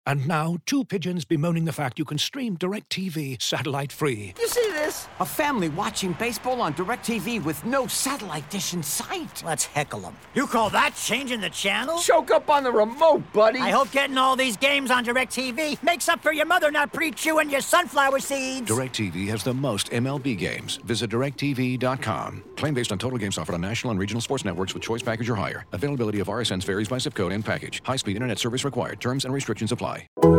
And now, two pigeons bemoaning the fact you can stream DirecTV satellite-free. You see this? A family watching baseball on DirecTV with no satellite dish in sight. Let's heckle them. You call that changing the channel? Choke up on the remote, buddy. I hope getting all these games on DirecTV makes up for your mother not pre-chewing your sunflower seeds. DirecTV has the most MLB games. Visit DirecTV.com. Claim based on total games offered on national and regional sports networks with choice package or higher. Availability of RSNs varies by zip code and package. High-speed internet service required. Terms and restrictions apply.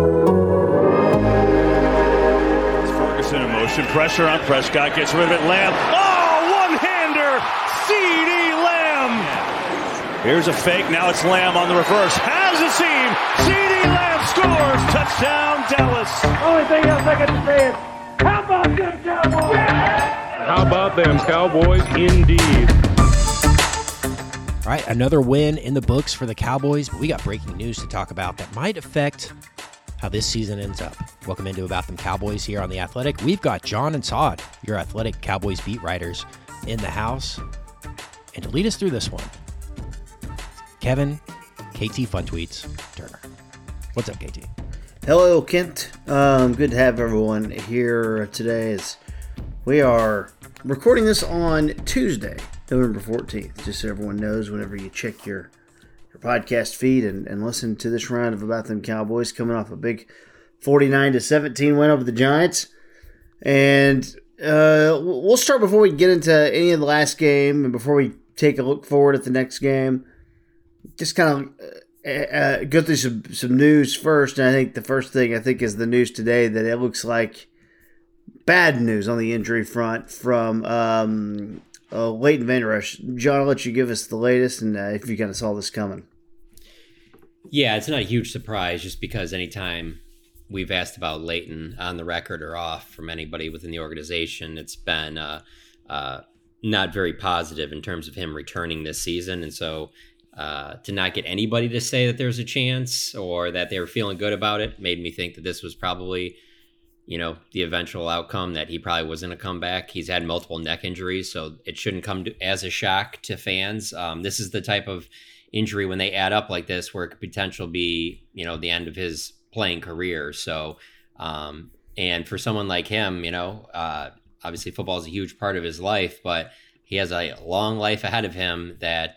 Ferguson in motion, pressure on Prescott, gets rid of it, Lamb. Oh, one-hander, CeeDee Lamb. Here's a fake, now it's Lamb on the reverse, has a seam, CeeDee Lamb scores, touchdown Dallas. Only thing else I got to say is, how about them Cowboys? How about them Cowboys, indeed. All right, another win in the books for the Cowboys, but we got breaking news to talk about that might affect how this season ends up. Welcome into About Them Cowboys here on The Athletic. We've got John and Todd, your Athletic Cowboys beat writers, in the house. And to lead us through this one, Kevin, KT Fun Tweets, Turner. What's up, KT? Hello, Kent. Good to have everyone here today as we are recording this on Tuesday, November 14th, just so everyone knows whenever you check your podcast feed and listen to this round of About Them Cowboys coming off a big 49-17 win over the Giants. And we'll start before we get into any of the last game and before we take a look forward at the next game. Just kind of go through some news first. And I think the first thing is the news today that it looks like bad news on the injury front from Leighton Vander Esch. John, I'll let you give us the latest and if you kind of saw this coming. Yeah, it's not a huge surprise just because anytime we've asked about Leighton on the record or off from anybody within the organization, it's been not very positive in terms of him returning this season. And so to not get anybody to say that there's a chance or that they were feeling good about it made me think that this was probably, the eventual outcome, that he probably wasn't going to come back. He's had multiple neck injuries, so it shouldn't come as a shock to fans. This is the type of injury when they add up like this where it could potentially be, the end of his playing career. So, and for someone like him, obviously football is a huge part of his life, but he has a long life ahead of him that,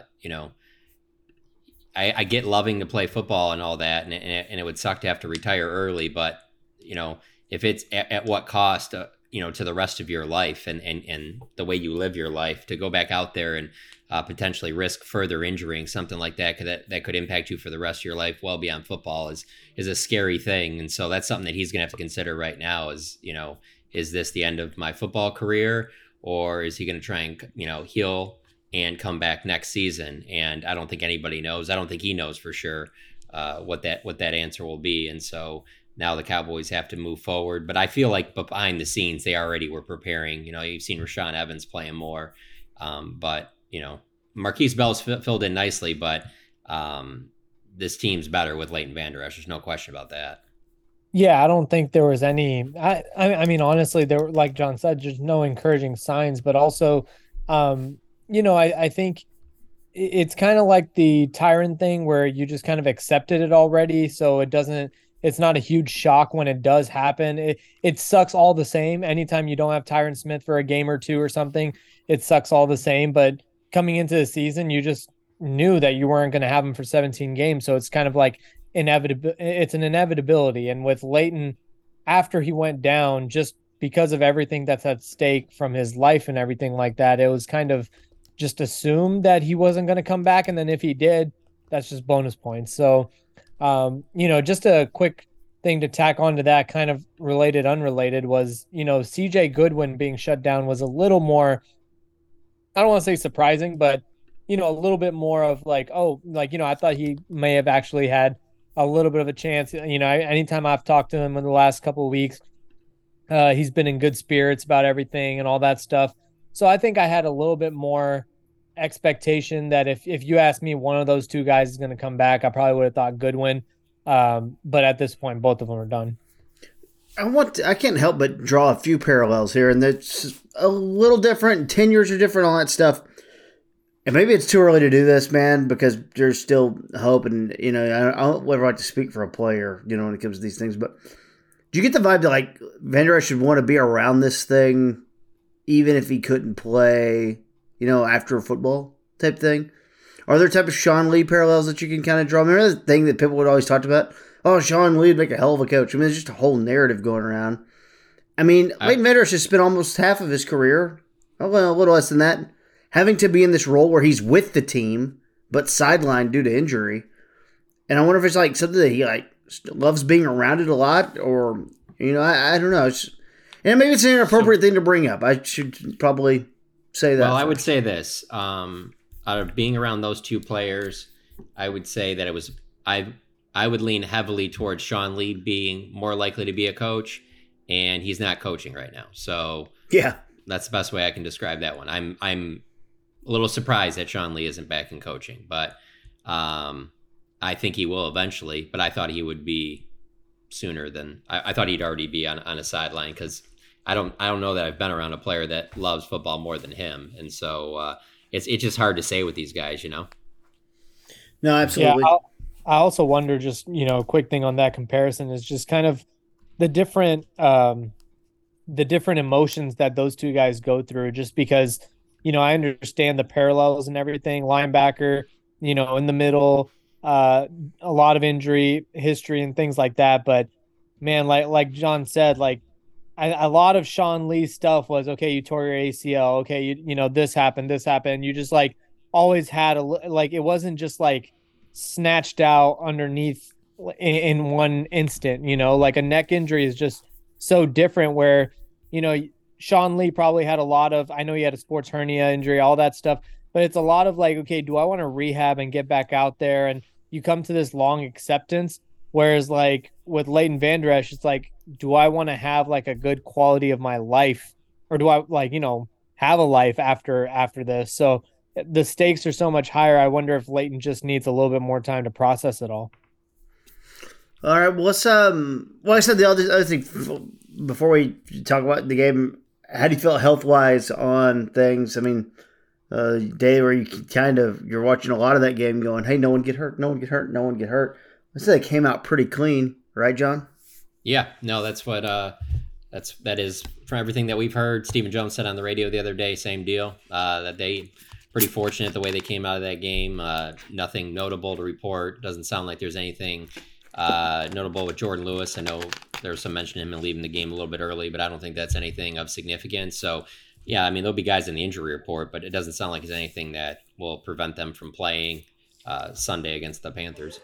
I get loving to play football and all that, and it would suck to have to retire early, but, if it's at what cost, to the rest of your life and the way you live your life, to go back out there and potentially risk further injuring something like that could impact you for the rest of your life well beyond football is a scary thing. And so that's something that he's going to have to consider right now is, is this the end of my football career, or is he going to try and, heal and come back next season? And I don't think anybody knows. I don't think he knows for sure what that answer will be. And so now the Cowboys have to move forward. But I feel like behind the scenes, they already were preparing. You've seen Rashaan Evans playing more. But, Marquise Bell's filled in nicely. But this team's better with Leighton Vander Esch. There's no question about that. Yeah, I don't think there was any. I mean, honestly, there were, like John said, just no encouraging signs. But also, I think it's kind of like the Tyron thing where you just kind of accepted it already. So it's not a huge shock when it does happen. It sucks all the same. Anytime you don't have Tyron Smith for a game or two or something, it sucks all the same. But coming into the season, you just knew that you weren't going to have him for 17 games. So it's kind of like it's an inevitability. And with Leighton, after he went down, just because of everything that's at stake from his life and everything like that, it was kind of just assumed that he wasn't going to come back. And then if he did, that's just bonus points. So, just a quick thing to tack onto that, kind of related, unrelated, was, CJ Goodwin being shut down was a little more, I don't want to say surprising, but, a little bit more of like, I thought he may have actually had a little bit of a chance. Anytime I've talked to him in the last couple of weeks, he's been in good spirits about everything and all that stuff. So I think I had a little bit more expectation that if you asked me one of those two guys is going to come back, I probably would have thought Goodwin. But at this point, both of them are done. I can't help but draw a few parallels here, and that's a little different. Tenures are different, all that stuff. and maybe it's too early to do this, man, because there's still hope. And, I don't ever like to speak for a player, when it comes to these things. But do you get the vibe that, like, Vander Esch should want to be around this thing, even if he couldn't play, after football type thing? Are there type of Sean Lee parallels that you can kind of draw? Remember the thing that people would always talk about? Oh, Sean Lee would make a hell of a coach. I mean, there's just a whole narrative going around. I mean, Leighton Vander Esch has spent almost half of his career, a little less than that, having to be in this role where he's with the team, but sidelined due to injury. And I wonder if it's like something that he loves being around it a lot, or, I don't know. And maybe it's an inappropriate thing to bring up. I should probably say that. Well, I would say this. Out of being around those two players, I would say that it was I would lean heavily towards Sean Lee being more likely to be a coach, and he's not coaching right now. So yeah, that's the best way I can describe that one. I'm a little surprised that Sean Lee isn't back in coaching, but I think he will eventually. But I thought he would be sooner than I thought he'd already be on a sideline, because I don't know that I've been around a player that loves football more than him, and so it's just hard to say with these guys, No, absolutely. Yeah, I also wonder, just a quick thing on that comparison is just kind of the different emotions that those two guys go through. Just because I understand the parallels and everything. Linebacker, in the middle, a lot of injury history and things like that. But man, like John said, a lot of Sean Lee's stuff was, okay, you tore your ACL. Okay, this happened. You just always had it wasn't just snatched out underneath in one instant. A neck injury is just so different. Where Sean Lee probably had a lot of. I know he had a sports hernia injury, all that stuff. But it's a lot of okay, do I want to rehab and get back out there? And you come to this long acceptance. Whereas with Leighton Vander Esch, it's do I want to have a good quality of my life, or do I have a life after this? So the stakes are so much higher. I wonder if Leighton just needs a little bit more time to process it all. All right. Well, I said the other thing before we talk about the game. How do you feel health wise on things? I mean, day where you're watching a lot of that game, going, hey, no one get hurt. I said they came out pretty clean, right, John? Yeah, no, that's what that is from everything that we've heard. Stephen Jones said on the radio the other day, same deal. That they pretty fortunate the way they came out of that game. Nothing notable to report. Doesn't sound like there's anything notable with Jordan Lewis. I know there was some mention of him leaving the game a little bit early, but I don't think that's anything of significance. So yeah, I mean, there'll be guys in the injury report, but it doesn't sound like it's anything that will prevent them from playing Sunday against the Panthers.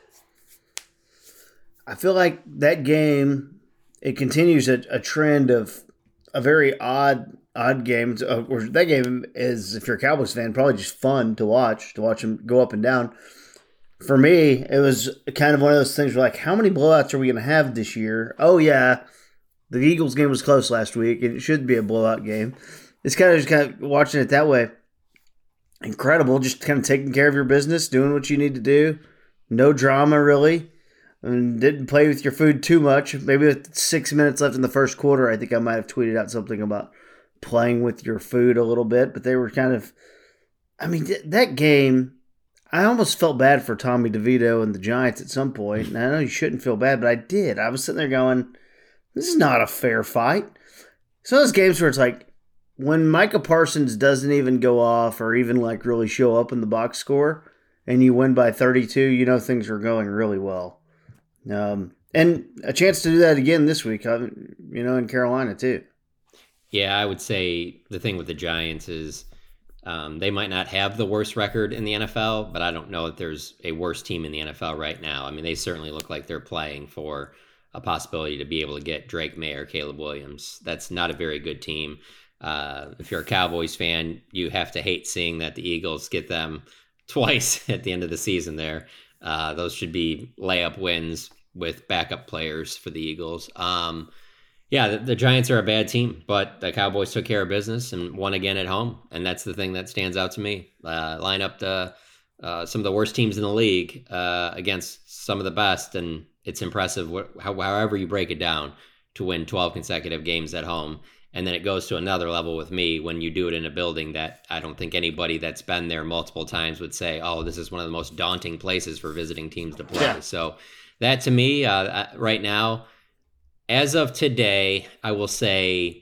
I feel like that game, it continues a trend of a very odd game. That game is, if you're a Cowboys fan, probably just fun to watch them go up and down. For me, it was kind of one of those things where how many blowouts are we going to have this year? Oh, yeah, the Eagles game was close last week, and it should be a blowout game. It's kind of watching it that way. Incredible, just kind of taking care of your business, doing what you need to do. No drama, really. And didn't play with your food too much. Maybe with 6 minutes left in the first quarter, I think I might have tweeted out something about playing with your food a little bit. But they were kind of, that game, I almost felt bad for Tommy DeVito and the Giants at some point. And I know you shouldn't feel bad, but I did. I was sitting there going, this is not a fair fight. Some of those games where it's when Micah Parsons doesn't even go off or even really show up in the box score and you win by 32, things are going really well. And a chance to do that again this week, in Carolina too. Yeah, I would say the thing with the Giants is they might not have the worst record in the NFL, but I don't know if there's a worse team in the NFL right now. I mean, they certainly look like they're playing for a possibility to be able to get Drake May or Caleb Williams. That's not a very good team. If you're a Cowboys fan, you have to hate seeing that the Eagles get them twice at the end of the season there. Those should be layup wins with backup players for the Eagles. The Giants are a bad team, but the Cowboys took care of business and won again at home. And that's the thing that stands out to me. Line up some of the worst teams in the league against some of the best. And it's impressive, however you break it down, to win 12 consecutive games at home. And then it goes to another level with me when you do it in a building that I don't think anybody that's been there multiple times would say, oh, this is one of the most daunting places for visiting teams to play. Yeah. So that to me, right now, as of today, I will say,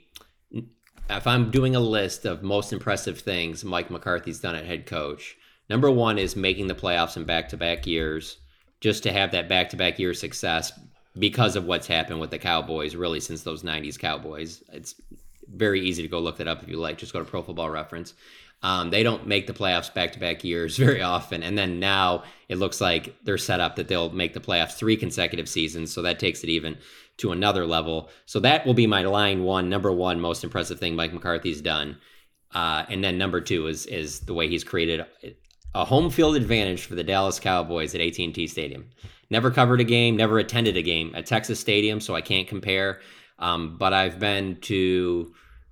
if I'm doing a list of most impressive things Mike McCarthy's done at head coach, number one is making the playoffs in back-to-back years, just to have that back-to-back year success because of what's happened with the Cowboys, really since those 90s Cowboys. It's very easy to go look that up if you like. Just go to Pro Football Reference. They don't make the playoffs back-to-back years very often. And then now it looks like they're set up that they'll make the playoffs 3 consecutive seasons. So that takes it even to another level. So that will be my number one most impressive thing Mike McCarthy's done. And then number 2 is the way he's created a home field advantage for the Dallas Cowboys at AT&T Stadium. Never covered a game, never attended a game at Texas Stadium, so I can't compare. But I've been to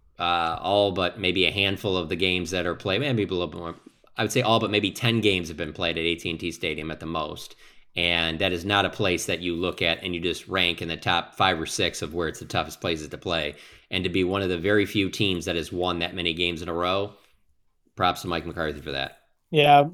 all but maybe a handful of the games that are played, maybe a little bit more. I would say all but maybe 10 games have been played at AT&T Stadium at the most. And that is not a place that you look at and you just rank in the top 5 or 6 of where it's the toughest places to play. And to be one of the very few teams that has won that many games in a row, props to Mike McCarthy for that. Yeah,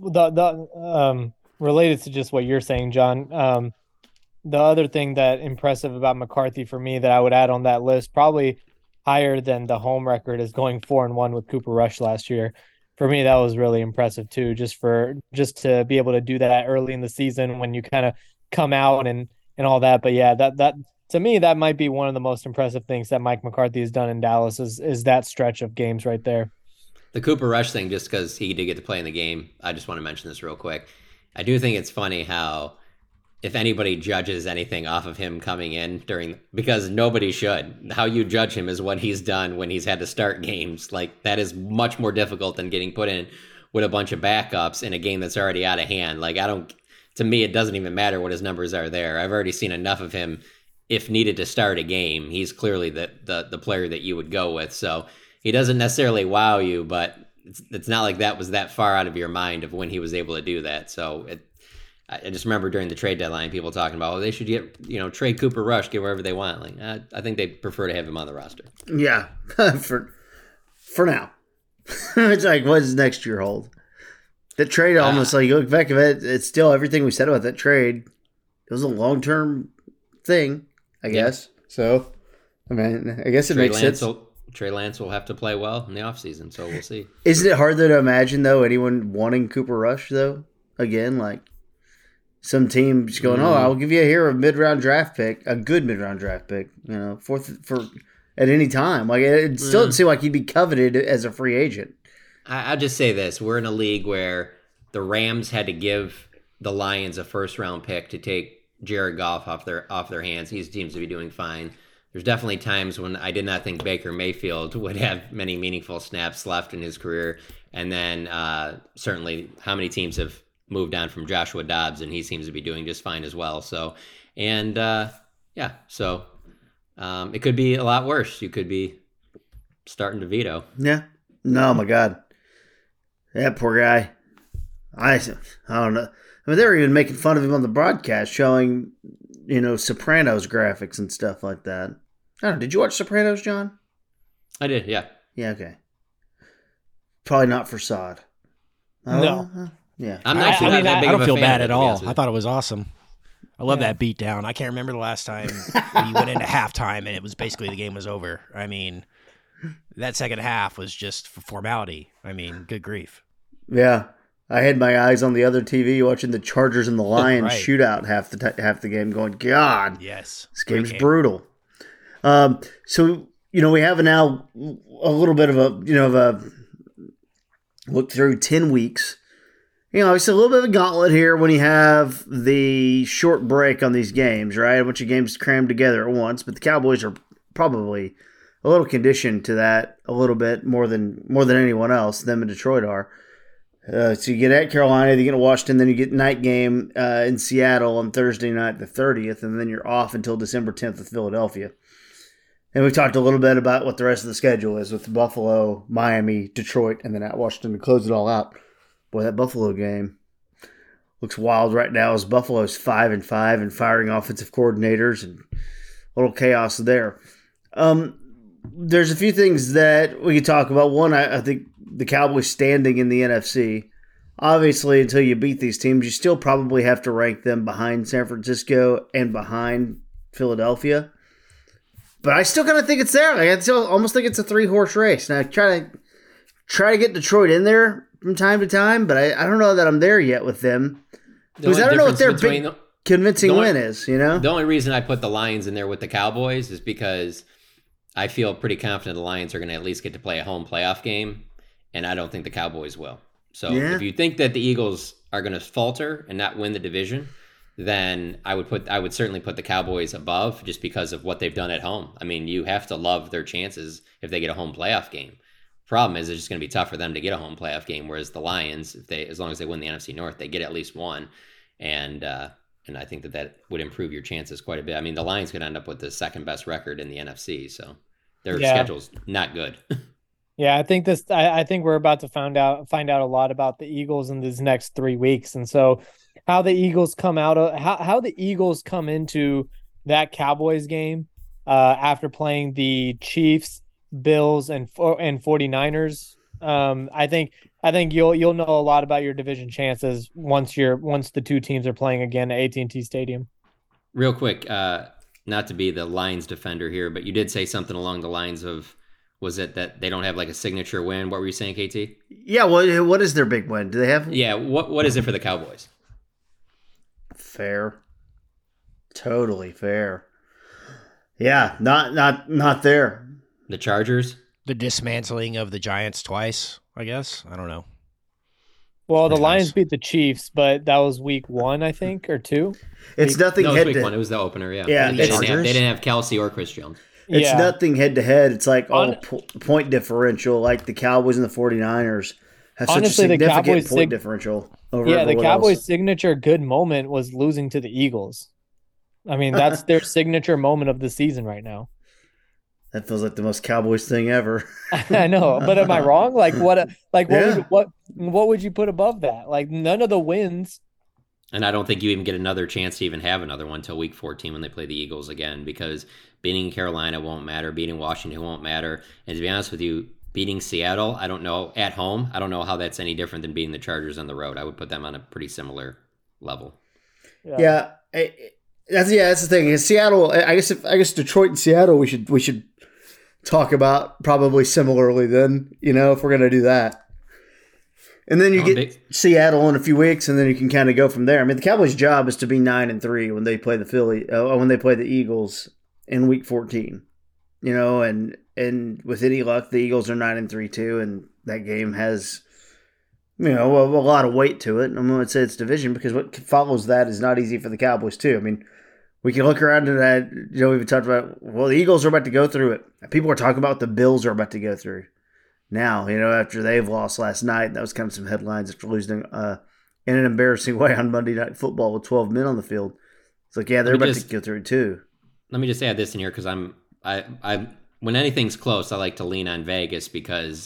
the related to just what you're saying, John, the other thing that impressive about McCarthy for me that I would add on that list, probably higher than the home record, is going 4-1 with Cooper Rush last year. For me, that was really impressive too, just to be able to do that early in the season when you kind of come out and all that. But yeah, that to me, that might be one of the most impressive things that Mike McCarthy has done in Dallas is that stretch of games right there. The Cooper Rush thing, just because he did get to play in the game, I just want to mention this real quick. I do think it's funny how, if anybody judges anything off of him coming in because nobody should, how you judge him is what he's done when he's had to start games. Like, that is much more difficult than getting put in with a bunch of backups in a game that's already out of hand. Like, to me, it doesn't even matter what his numbers are there. I've already seen enough of him. If needed to start a game, he's clearly the player that you would go with. So he doesn't necessarily wow you, but it's not like that was that far out of your mind of when he was able to do that. So I just remember during the trade deadline, people talking about, they should get, trade Cooper Rush, get wherever they want. Like, I think they prefer to have him on the roster. Yeah, for now. It's like, what does next year hold? That trade almost, like, you look back at it, it's still everything we said about that trade. It was a long-term thing, I guess. Yeah. So, I mean, I guess it makes sense. Trey Lance will have to play well in the offseason, so we'll see. Isn't it hard to imagine, though, anyone wanting Cooper Rush, though? Again, like, some team just going, I'll give you a mid-round draft pick, a good mid-round draft pick, fourth for at any time. Like, it still doesn't seem like he'd be coveted as a free agent. I'll just say this. We're in a league where the Rams had to give the Lions a first-round pick to take Jared Goff off their hands. He seems to be doing fine. There's definitely times when I did not think Baker Mayfield would have many meaningful snaps left in his career. And then certainly how many teams have moved on from Joshua Dobbs, and he seems to be doing just fine as well. So, and so it could be a lot worse. You could be starting to veto. Yeah. No, my God. That poor guy. I don't know. I mean, they were even making fun of him on the broadcast, showing, Sopranos graphics and stuff like that. I don't know. Did you watch Sopranos, John? I did, yeah. Yeah, okay. Probably not for Sod. No. Yeah. I'm actually not that big of a fan. I don't feel bad at all. I thought it was awesome. I love that beatdown. I can't remember the last time we went into halftime and it was basically the game was over. I mean, that second half was just for formality. I mean, good grief. Yeah. I had my eyes on the other TV watching the Chargers and the Lions shootout half the game going, God, yes, this game's brutal. So, we have now a little bit of a look through 10 weeks. It's a little bit of a gauntlet here when you have the short break on these games, right? A bunch of games crammed together at once, but the Cowboys are probably a little conditioned to that a little bit more than anyone else. Them and Detroit are. So you get at Carolina, you get to Washington, then you get night game in Seattle on Thursday night, the 30th, and then you're off until December 10th with Philadelphia. And we talked a little bit about what the rest of the schedule is with Buffalo, Miami, Detroit, and then at Washington to close it all out. Boy, that Buffalo game looks wild right now as Buffalo's 5-5 and firing offensive coordinators and a little chaos there. there's a few things that we could talk about. One, I think the Cowboys standing in the NFC. Obviously, until you beat these teams, you still probably have to rank them behind San Francisco and behind Philadelphia. But I still kind of think it's there. Like, I still almost think it's a 3-horse race. Now, I try to get Detroit in there from time to time, but I don't know that I'm there yet with them. Because I don't know what their big convincing win is, you know? The only reason I put the Lions in there with the Cowboys is because I feel pretty confident the Lions are going to at least get to play a home playoff game, and I don't think the Cowboys will. So if you think that the Eagles are going to falter and not win the division, then I would certainly put the Cowboys above just because of what they've done at home. I mean, you have to love their chances if they get a home playoff game. Problem is, it's just going to be tough for them to get a home playoff game, whereas the Lions, as long as they win the NFC North, they get at least one, and I think that would improve your chances quite a bit. I mean, the Lions could end up with the second best record in the NFC, so their schedule's not good. Yeah, I think we're about to find out a lot about the Eagles in these next 3 weeks, and so how the Eagles come into that Cowboys game after playing the Chiefs, Bills, and 49ers. I think you'll know a lot about your division chances once the two teams are playing again at AT&T Stadium. Real quick, not to be the Lions defender here, but you did say something along the lines of, was it that they don't have like a signature win? What were you saying, KT? Yeah, what is their big win? Do they have? Yeah, what is it for the Cowboys? Fair. Totally fair. Yeah, not there. The Chargers? The dismantling of the Giants twice, I guess. I don't know. Well, the Lions beat the Chiefs, but that was week 1, I think, or 2. It's nothing no, head week to 1. It was the opener, yeah. Yeah, they didn't have Kelsey or Chris Jones. It's nothing head to head. It's like point differential, like the Cowboys and the 49ers have such a significant point differential over the Cowboys' else. signature good moment was losing to the Eagles. I mean, that's their signature moment of the season right now. That feels like the most Cowboys thing ever. I know, but am I wrong? Like what would you put above that? Like none of the wins. And I don't think you even get another chance to even have another one until week 14 when they play the Eagles again, because beating Carolina won't matter, beating Washington won't matter, and to be honest with you, beating Seattle, I don't know, at home, I don't know how that's any different than beating the Chargers on the road. I would put them on a pretty similar level. Yeah, that's the thing. Seattle, I guess Detroit and Seattle, we should talk about probably similarly then, if we're going to do that. And then you get Seattle in a few weeks, and then you can kind of go from there. I mean, the Cowboys' job is to be 9-3 when they play the Eagles in Week 14. And with any luck, the Eagles are 9-3 too, and that game has a lot of weight to it. I'm going to say it's division because what follows that is not easy for the Cowboys too. I mean, we can look around at that. We've talked about, the Eagles are about to go through it. People are talking about what the Bills are about to go through. Now, after they've lost last night, that was kind of some headlines after losing in an embarrassing way on Monday Night Football with 12 men on the field. It's like, yeah, they're about to go through it too. Let me just add this in here because I when anything's close, I like to lean on Vegas because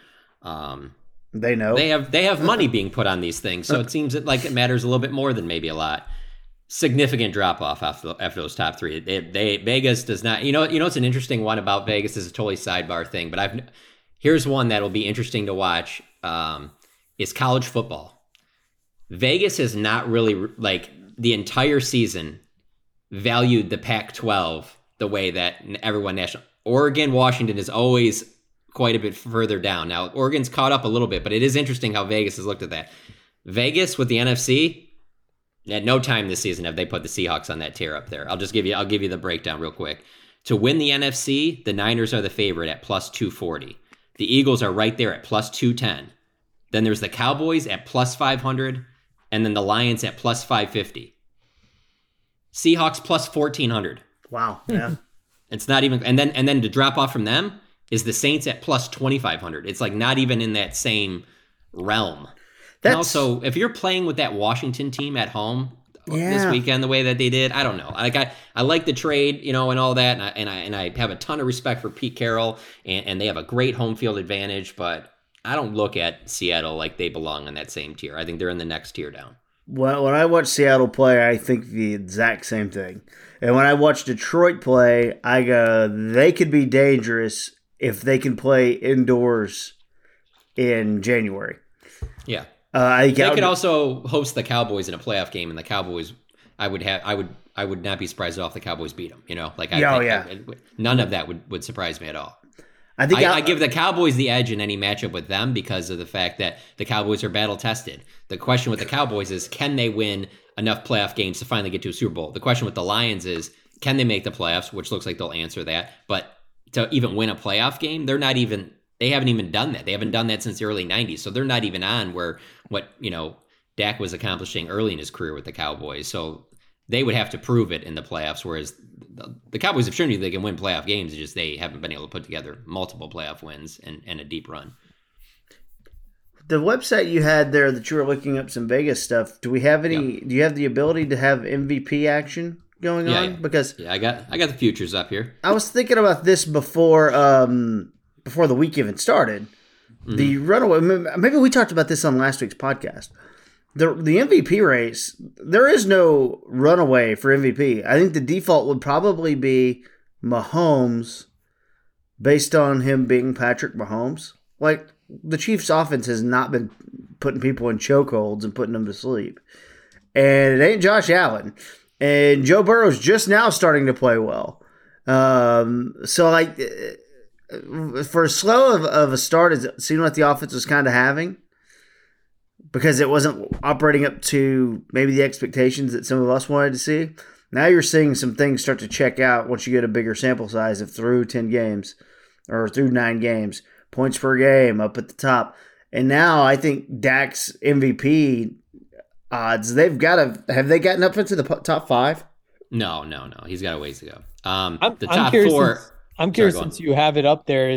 they know they have money being put on these things, so it seems like it matters a little bit more than maybe a lot. Significant drop off after those top three. Vegas does not. It's an interesting one about Vegas. This is a totally sidebar thing, but here's one that'll be interesting to watch. Is college football. Vegas has not really the entire season valued the Pac-12 the way that everyone national. Oregon, Washington is always quite a bit further down. Now, Oregon's caught up a little bit, but it is interesting how Vegas has looked at that. Vegas with the NFC, at no time this season have they put the Seahawks on that tier up there. I'll give you the breakdown real quick. To win the NFC, the Niners are the favorite at plus 240. The Eagles are right there at plus 210. Then there's the Cowboys at plus 500, and then the Lions at plus 550. Seahawks plus 1,400. Wow. Yeah. It's not even, and then to drop off from them is the Saints at plus 2,500. It's like not even in that same realm. And also, if you're playing with that Washington team at home this weekend the way that they did, I don't know. I like the trade, and all that, and I have a ton of respect for Pete Carroll, and they have a great home field advantage, but I don't look at Seattle like they belong on that same tier. I think they're in the next tier down. when I watch Seattle play, I think the exact same thing. And when I watch Detroit play, I go, they could be dangerous if they can play indoors in January. Yeah. They could also host the Cowboys in a playoff game, and the Cowboys, I would not be surprised if the Cowboys beat them. None of that would surprise me at all. I give the Cowboys the edge in any matchup with them because of the fact that the Cowboys are battle tested. The question with the Cowboys is, can they win enough playoff games to finally get to a Super Bowl? The question with the Lions is, can they make the playoffs? Which looks like they'll answer that. But to even win a playoff game, they haven't even done that. They haven't done that since the early 90s. So they're not even on what Dak was accomplishing early in his career with the Cowboys. So they would have to prove it in the playoffs, whereas the Cowboys have shown you they can win playoff games. It's just they haven't been able to put together multiple playoff wins and a deep run. The website you had there that you were looking up some Vegas stuff, do we have any? Do you have the ability to have MVP action going on? Yeah. Because I got the futures up here. I was thinking about this before the week even started. Mm-hmm. The runaway. Maybe we talked about this on last week's podcast. The MVP race, there is no runaway for MVP. I think the default would probably be Mahomes, based on him being Patrick Mahomes. Like, the Chiefs' offense has not been putting people in chokeholds and putting them to sleep. And it ain't Josh Allen. And Joe Burrow's just now starting to play well. So, like, for as slow of a start as it seemed like the offense was kind of having, because it wasn't operating up to maybe the expectations that some of us wanted to see, now you're seeing some things start to check out once you get a bigger sample size of through 10 games or through 9 games. Points per game up at the top. And now I think Dak's MVP odds, have they gotten up into the top 5? No. He's got a ways to go. I'm curious 4. I'm curious since you have it up there.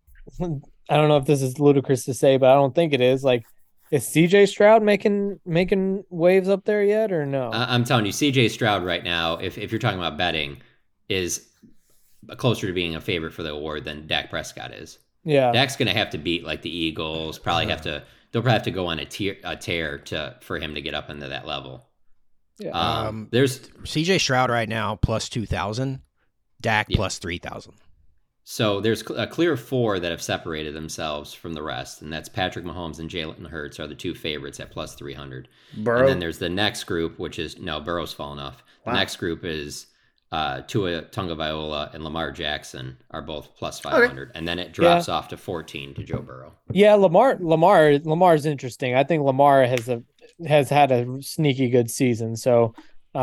I don't know if this is ludicrous to say, but I don't think it is. Like, is CJ Stroud making waves up there yet or no? I'm telling you, CJ Stroud right now, if you're talking about betting, is closer to being a favorite for the award than Dak Prescott is. Yeah, Dak's going to have to beat like the Eagles. They'll probably have to go on a tear for him to get up into that level. Yeah. There's CJ Stroud right now plus 2,000, Dak plus 3,000. So there's a clear 4 that have separated themselves from the rest, and that's Patrick Mahomes and Jalen Hurts are the 2 favorites at plus 300. Burrow. And then there's the next group, which is Burrow's fallen off. Wow. The next group is Tua Tagovailoa and Lamar Jackson are both plus 500, and then it drops off to 14 to Joe Burrow. Yeah, Lamar's interesting. I think Lamar has had a sneaky good season, so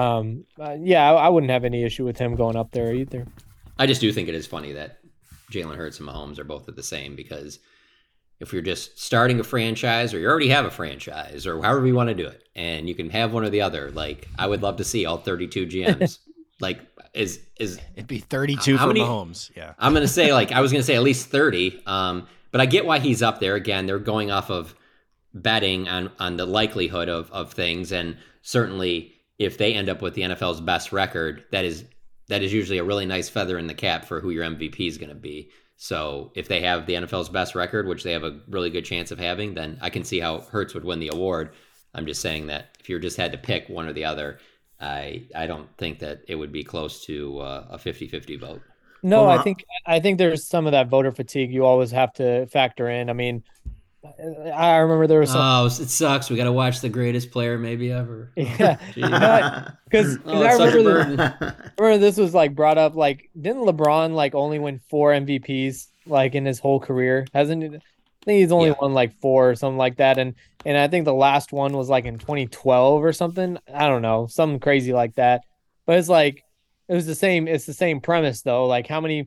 I wouldn't have any issue with him going up there either. I just do think it is funny that Jalen Hurts and Mahomes are both at the same, because if you're just starting a franchise or you already have a franchise or however you want to do it, and you can have one or the other, like I would love to see all 32 GMs. Like it'd be 32 for Mahomes. Yeah. I was going to say at least 30. But I get why he's up there. Again, they're going off of betting on the likelihood of things. And certainly if they end up with the NFL's best record, that is usually a really nice feather in the cap for who your MVP is going to be. So if they have the NFL's best record, which they have a really good chance of having, then I can see how Hurts would win the award. I'm just saying that if you just had to pick one or the other, I don't think that it would be close to a 50-50 vote. No, I think there's some of that voter fatigue you always have to factor in. I mean, I remember there was some. Oh, it sucks. We got to watch the greatest player maybe ever. Yeah, because I remember this was like brought up. Like, didn't LeBron like only win 4 MVPs like in his whole career? Hasn't it? I think he's only won like 4 or something like that, and I think the last one was like in 2012 or something. I don't know, something crazy like that. But it's like it's the same premise though. Like how many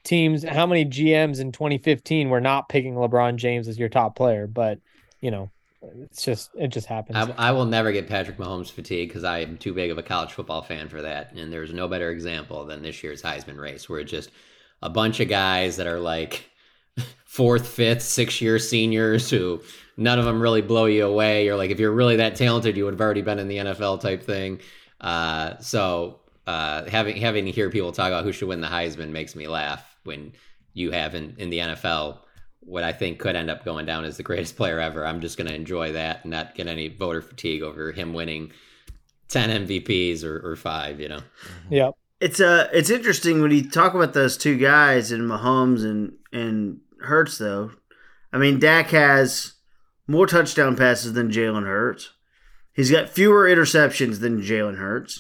GMs in 2015 were not picking LeBron James as your top player? But it just happens. I will never get Patrick Mahomes fatigue because I am too big of a college football fan for that. And there's no better example than this year's Heisman race, where it's just a bunch of guys that are like 4th, 5th, 6-year seniors who none of them really blow you away. You're like, if you're really that talented, you would have already been in the NFL type thing. So having to hear people talk about who should win the Heisman makes me laugh when you have in the NFL what I think could end up going down as the greatest player ever. I'm just going to enjoy that and not get any voter fatigue over him winning 10 MVPs or 5, you know? Yep. It's interesting when you talk about those two guys in Mahomes and Hurts, though. I mean, Dak has more touchdown passes than Jalen Hurts. He's got fewer interceptions than Jalen Hurts.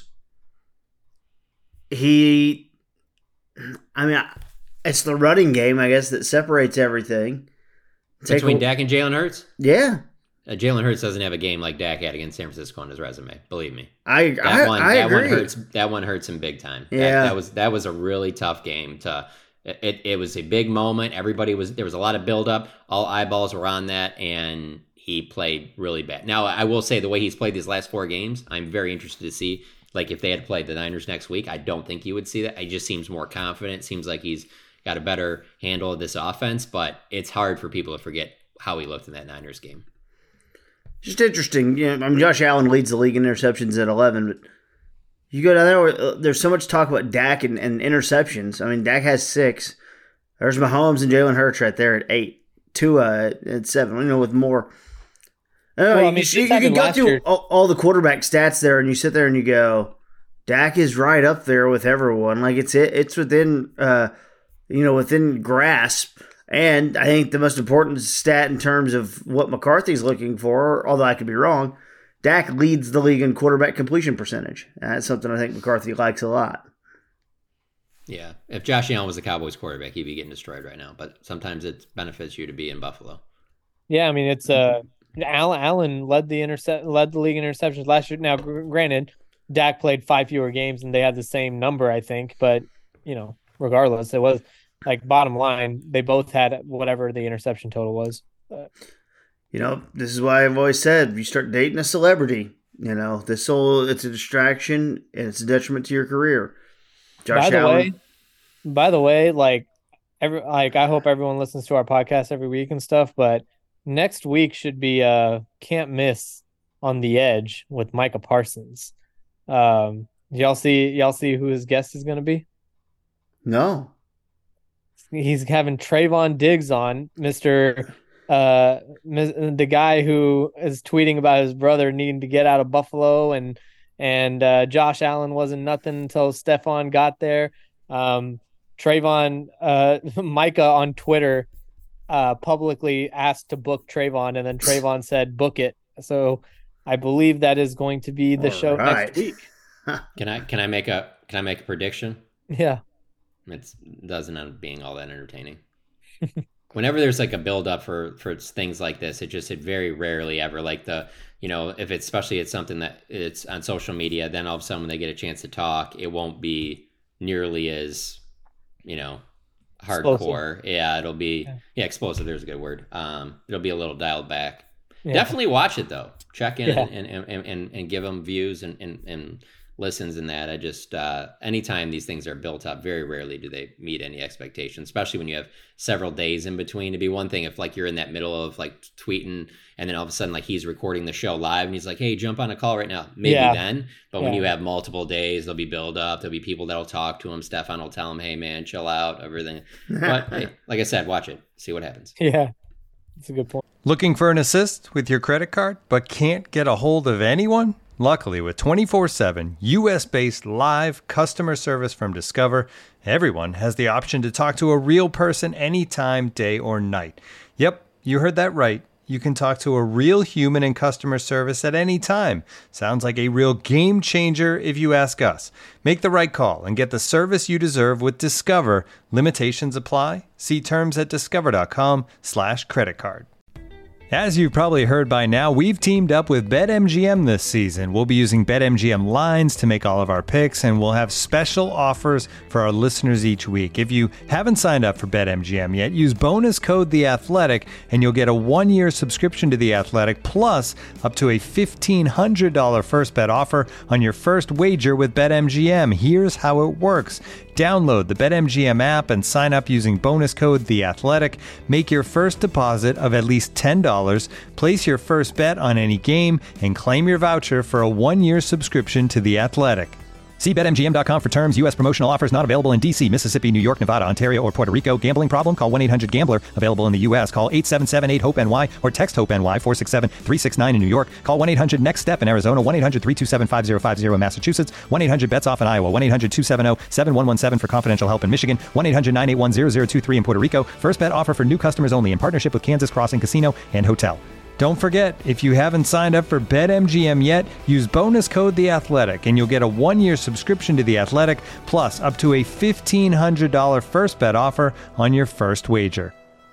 It's the running game, I guess, that separates everything. Between Dak and Jalen Hurts? Yeah. Jalen Hurts doesn't have a game like Dak had against San Francisco on his resume. Believe me. I agree. That one hurts him big time. Yeah. That was a really tough game. It was a big moment. There was a lot of buildup. All eyeballs were on that, and he played really bad. Now, I will say the way he's played these last 4 games, I'm very interested to see. Like, if they had played the Niners next week, I don't think you would see that. He just seems more confident. Seems like he's got a better handle of this offense, but it's hard for people to forget how he looked in that Niners game. Just interesting. Josh Allen leads the league in interceptions at 11, but you go down there, there's so much talk about Dak and interceptions. I mean, Dak has 6. There's Mahomes and Jalen Hurts right there at 8. Tua at 7, with more. You can go through all the quarterback stats there, and you sit there and you go, Dak is right up there with everyone. Like it's within, within grasp. And I think the most important stat in terms of what McCarthy's looking for, although I could be wrong, Dak leads the league in quarterback completion percentage. That's something I think McCarthy likes a lot. Yeah, if Josh Allen was the Cowboys quarterback, he'd be getting destroyed right now. But sometimes it benefits you to be in Buffalo. Yeah, I mean it's Allen led the league in interceptions last year. Now, granted, Dak played 5 fewer games and they had the same number, I think. But regardless, it was like bottom line, they both had whatever the interception total was. This is why I've always said, you start dating a celebrity, it's a distraction and it's a detriment to your career. Josh Allen. By the way, I hope everyone listens to our podcast every week and stuff, but next week should be can't miss on the Edge with Micah Parsons. Y'all see who his guest is going to be? No. He's having Trayvon Diggs on, the guy who is tweeting about his brother needing to get out of Buffalo, and Josh Allen wasn't nothing until Stephon got there. Trayvon, Micah on Twitter publicly asked to book Trayvon, and then Trayvon said, book it. So I believe that is going to be the show next week. Can I make a prediction? Yeah. It doesn't end up being all that entertaining. Whenever there's like a build up for things like this, it very rarely ever if it's especially it's something that it's on social media, then all of a sudden when they get a chance to talk, it won't be nearly as, hardcore. Explosive. Yeah, it'll be explosive. There's a good word. It'll be a little dialed back. Yeah. Definitely watch it though. Check in and give them views and listens in that. I just anytime these things are built up, very rarely do they meet any expectations, especially when you have several days in between. It'd be one thing if you're in that middle of tweeting and then all of a sudden he's recording the show live and he's like, hey, jump on a call right now. Maybe then. But when you have multiple days, there'll be build up. There'll be people that'll talk to him. Stephon will tell him, hey man, chill out, everything. But hey, like I said, watch it. See what happens. Yeah. That's a good point. Looking for an assist with your credit card but can't get a hold of anyone? Luckily, with 24/7 U.S.-based live customer service from Discover, everyone has the option to talk to a real person anytime, day or night. Yep, you heard that right. You can talk to a real human in customer service at any time. Sounds like a real game changer if you ask us. Make the right call and get the service you deserve with Discover. Limitations apply. See terms at discover.com/creditcard. As you've probably heard by now, we've teamed up with BetMGM this season. We'll be using BetMGM lines to make all of our picks, and we'll have special offers for our listeners each week. If you haven't signed up for BetMGM yet, use bonus code The Athletic, and you'll get a 1-year subscription to The Athletic, plus up to a $1,500 first bet offer on your first wager with BetMGM. Here's how it works. Download the BetMGM app and sign up using bonus code The Athletic. Make your first deposit of at least $10. Place your first bet on any game and claim your voucher for a 1-year subscription to The Athletic. See BetMGM.com for terms. U.S. promotional offers not available in D.C., Mississippi, New York, Nevada, Ontario, or Puerto Rico. Gambling problem? Call 1-800-GAMBLER. Available in the U.S. Call 877-8-HOPE-NY or text HOPE-NY 467-369 in New York. Call 1-800-NEXT-STEP in Arizona. 1-800-327-5050 in Massachusetts. 1-800-BETS-OFF in Iowa. 1-800-270-7117 for confidential help in Michigan. 1-800-981-0023 in Puerto Rico. First bet offer for new customers only in partnership with Kansas Crossing Casino and Hotel. Don't forget, if you haven't signed up for BetMGM yet, use bonus code The Athletic, and you'll get a 1-year subscription to The Athletic, plus up to a $1,500 first bet offer on your first wager.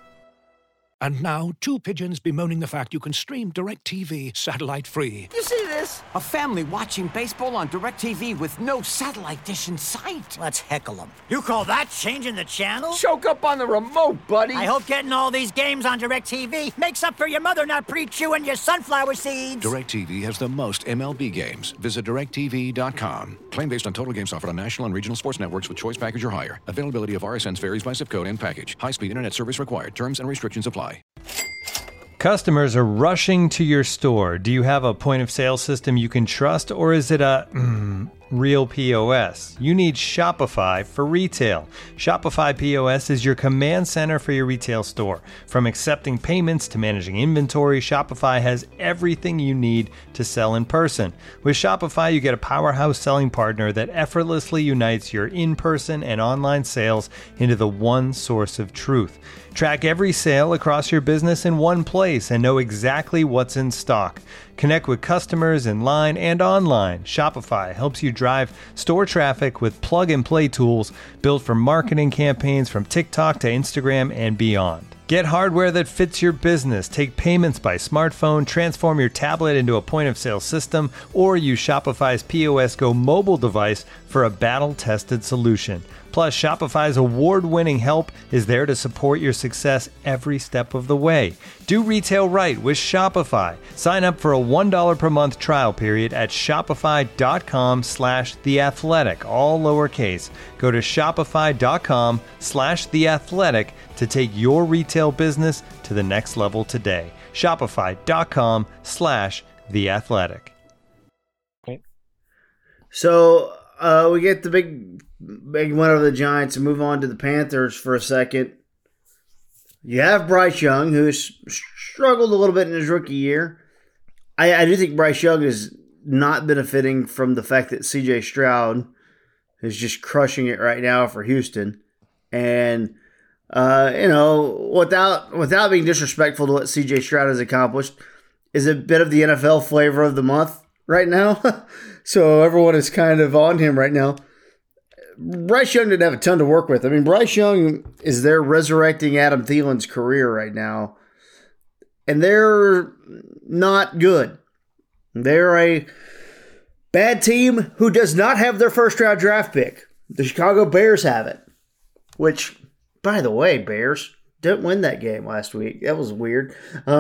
And now, two pigeons bemoaning the fact you can stream DirecTV satellite-free. You see this? A family watching baseball on DirecTV with no satellite dish in sight. Let's heckle them. You call that changing the channel? Choke up on the remote, buddy. I hope getting all these games on DirecTV makes up for your mother not pre-chewing your sunflower seeds. DirecTV has the most MLB games. Visit DirecTV.com. Claim based on total games offered on national and regional sports networks with choice package or higher. Availability of RSNs varies by zip code and package. High-speed internet service required. Terms and restrictions apply. Customers are rushing to your store. Do you have a point of sale system you can trust, or is it a real POS? You need Shopify for retail. Shopify POS is your command center for your retail store. From accepting payments to managing inventory, Shopify has everything you need to sell in person. With Shopify, you get a powerhouse selling partner that effortlessly unites your in-person and online sales into the one source of truth. Track every sale across your business in one place and know exactly what's in stock. Connect with customers in line and online. Shopify helps you drive store traffic with plug-and-play tools built for marketing campaigns from TikTok to Instagram and beyond. Get hardware that fits your business. Take payments by smartphone, transform your tablet into a point-of-sale system, or use Shopify's POS Go mobile device for a battle-tested solution. Plus, Shopify's award-winning help is there to support your success every step of the way. Do retail right with Shopify. Sign up for a $1 per month trial period at shopify.com/theathletic, all lowercase. Go to shopify.com/theathletic to take your retail business to the next level today. Shopify.com/theathletic. So we get the big one over the Giants and move on to the Panthers for a second. You have Bryce Young, who's struggled a little bit in his rookie year. I do think Bryce Young is not benefiting from the fact that C.J. Stroud is just crushing it right now for Houston. And, without being disrespectful to what C.J. Stroud has accomplished, is a bit of the NFL flavor of the month right now. So everyone is kind of on him right now. Bryce Young didn't have a ton to work with. I mean, Bryce Young is there resurrecting Adam Thielen's career right now. And they're not good. They're a bad team who does not have their first-round draft pick. The Chicago Bears have it. Which, by the way, Bears didn't win that game last week. That was weird.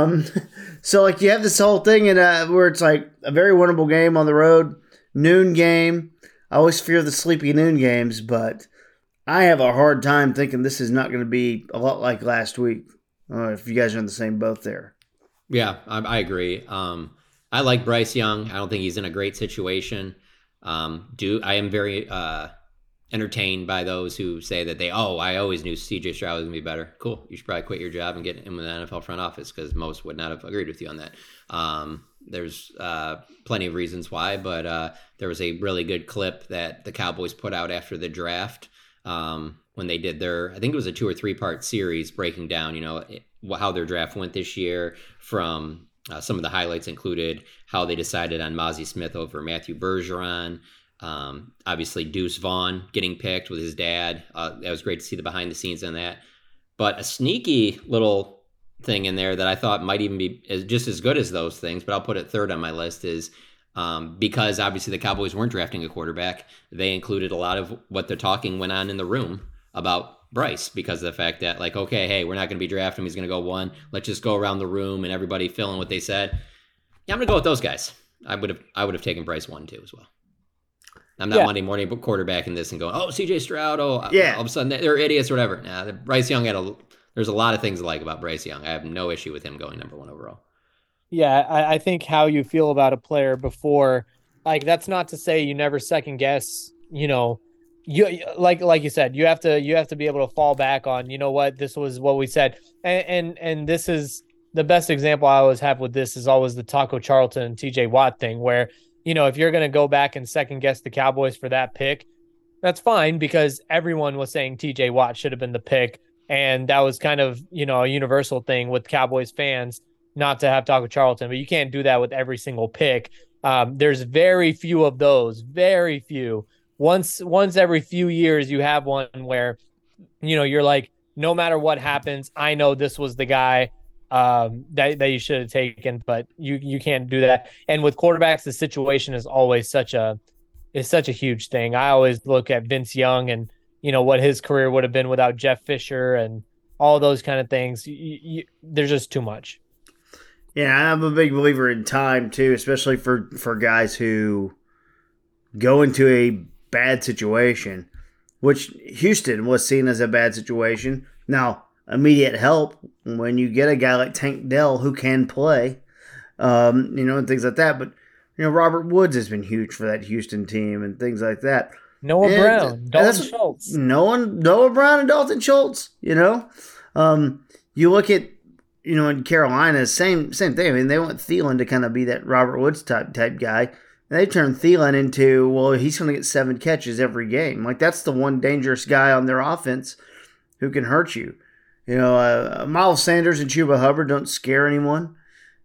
So, you have this whole thing where it's like a very winnable game on the road, noon game. I always fear the sleepy noon games, but I have a hard time thinking this is not going to be a lot like last week. If you guys are in the same boat there. Yeah, I agree. I like Bryce Young. I don't think he's in a great situation. I am very entertained by those who say that I always knew C.J. Stroud was going to be better. Cool. You should probably quit your job and get in with the NFL front office, because most would not have agreed with you on that. There's plenty of reasons why, but there was a really good clip that the Cowboys put out after the draft when they did I think it was a 2 or 3 part series breaking down, how their draft went this year. From some of the highlights included how they decided on Mazi Smith over Matthew Bergeron. Obviously, Deuce Vaughn getting picked with his dad. That was great to see the behind the scenes on that. But a sneaky little thing in there that I thought might even be just as good as those things, but I'll put it third on my list, is because obviously the Cowboys weren't drafting a quarterback. They included a lot of what they're talking went on in the room about Bryce, because of the fact that, okay, hey, we're not going to be drafting him. He's going to go 1. Let's just go around the room and everybody fill in what they said. Yeah, I'm going to go with those guys. I would have taken Bryce 1 too as well. I'm not Monday morning quarterback in this and going, C.J. Stroud, all of a sudden they're idiots or whatever. Nah, Bryce Young there's a lot of things I like about Bryce Young. I have no issue with him going number 1 overall. Yeah, I think how you feel about a player before like that's not to say you never second guess, you like you said, you have to be able to fall back on, what, this was what we said. And this is the best example I always have with this is always the Taco Charlton and TJ Watt thing, where, if you're going to go back and second guess the Cowboys for that pick, that's fine, because everyone was saying TJ Watt should have been the pick. And that was kind of, a universal thing with Cowboys fans not to have Taco Charlton, but you can't do that with every single pick. There's very few of those, very few. Once every few years you have one where, you're like, no matter what happens, I know this was the guy that you should have taken, but you can't do that. And with quarterbacks, the situation is always such a huge thing. I always look at Vince Young and, what his career would have been without Jeff Fisher and all those kind of things. There's just too much. Yeah, I'm a big believer in time too, especially for guys who go into a bad situation, which Houston was seen as a bad situation. Now, immediate help when you get a guy like Tank Dell who can play, and things like that. But, Robert Woods has been huge for that Houston team and things like that. Noah Brown, Dalton Schultz. Noah Brown and Dalton Schultz, you look at, in Carolina, same thing. I mean, they want Thielen to kind of be that Robert Woods type guy. And they turned Thielen into, well, he's going to get 7 catches every game. Like, that's the one dangerous guy on their offense who can hurt you. Miles Sanders and Chuba Hubbard don't scare anyone.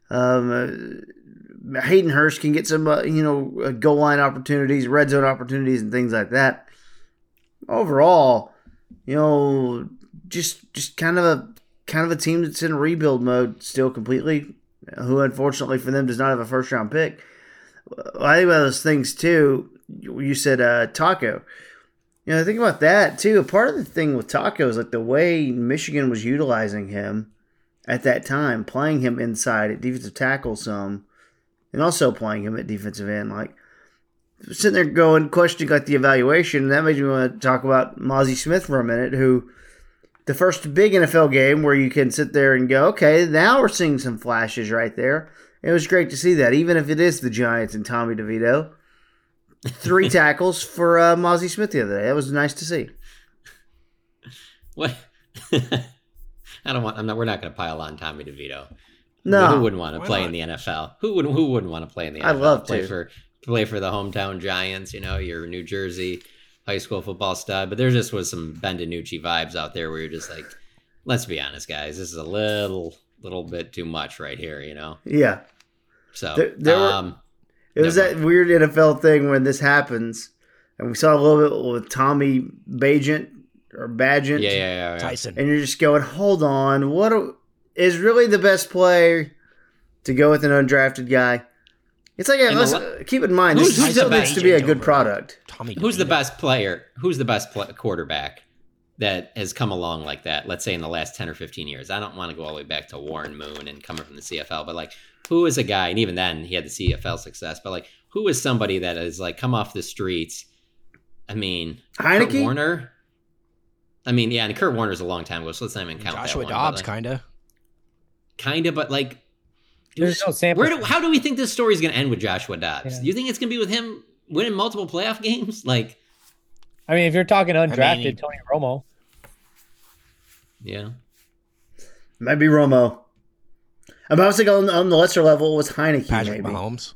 Hayden Hurst can get some, goal line opportunities, red zone opportunities, and things like that. Overall, just kind of a team that's in rebuild mode still completely, who unfortunately for them does not have a first round pick. I think about those things too. You said Taco. Think about that too. A part of the thing with Taco is like the way Michigan was utilizing him at that time, playing him inside at defensive tackle some, and also playing him at defensive end. Like, sitting there going, questioning like the evaluation, and that made me want to talk about Mozzie Smith for a minute, who the first big NFL game where you can sit there and go, okay, now we're seeing some flashes right there. It was great to see that, even if it is the Giants and Tommy DeVito. 3 tackles for Mozzie Smith the other day. That was nice to see. What? We're not going to pile on Tommy DeVito. No, who wouldn't want to play in the NFL? Who wouldn't want to play in the NFL? I'd love to play for the hometown Giants. Your New Jersey high school football stud. But there just was some Ben DiNucci vibes out there where you're just like, let's be honest, guys, this is a little bit too much right here. Yeah. So it was that weird NFL thing when this happens, and we saw a little bit with Tommy Bagent. Yeah. Tyson. And you're just going, hold on, is really the best player to go with an undrafted guy? It's like, keep in mind, this still needs to be a good product. Who's the best player? Who's the best quarterback that has come along like that? Let's say in the last 10 or 15 years. I don't want to go all the way back to Warren Moon and coming from the CFL, but like, who is a guy? And even then, he had the CFL success. But like, who is somebody that has like come off the streets? I mean, Heineke? Kurt Warner. I mean, yeah, and Kurt Warner's a long time ago, so let's not even count Joshua that one. Dobbs, kind of, but like, there's no sample. How do we think this story is going to end with Joshua Dobbs? Yeah. Do you think it's going to be with him winning multiple playoff games? Like, I mean, if you're talking undrafted, Tony Romo. Yeah. Might be Romo. I was thinking on the lesser level, it was Heineke. Patrick maybe. Mahomes.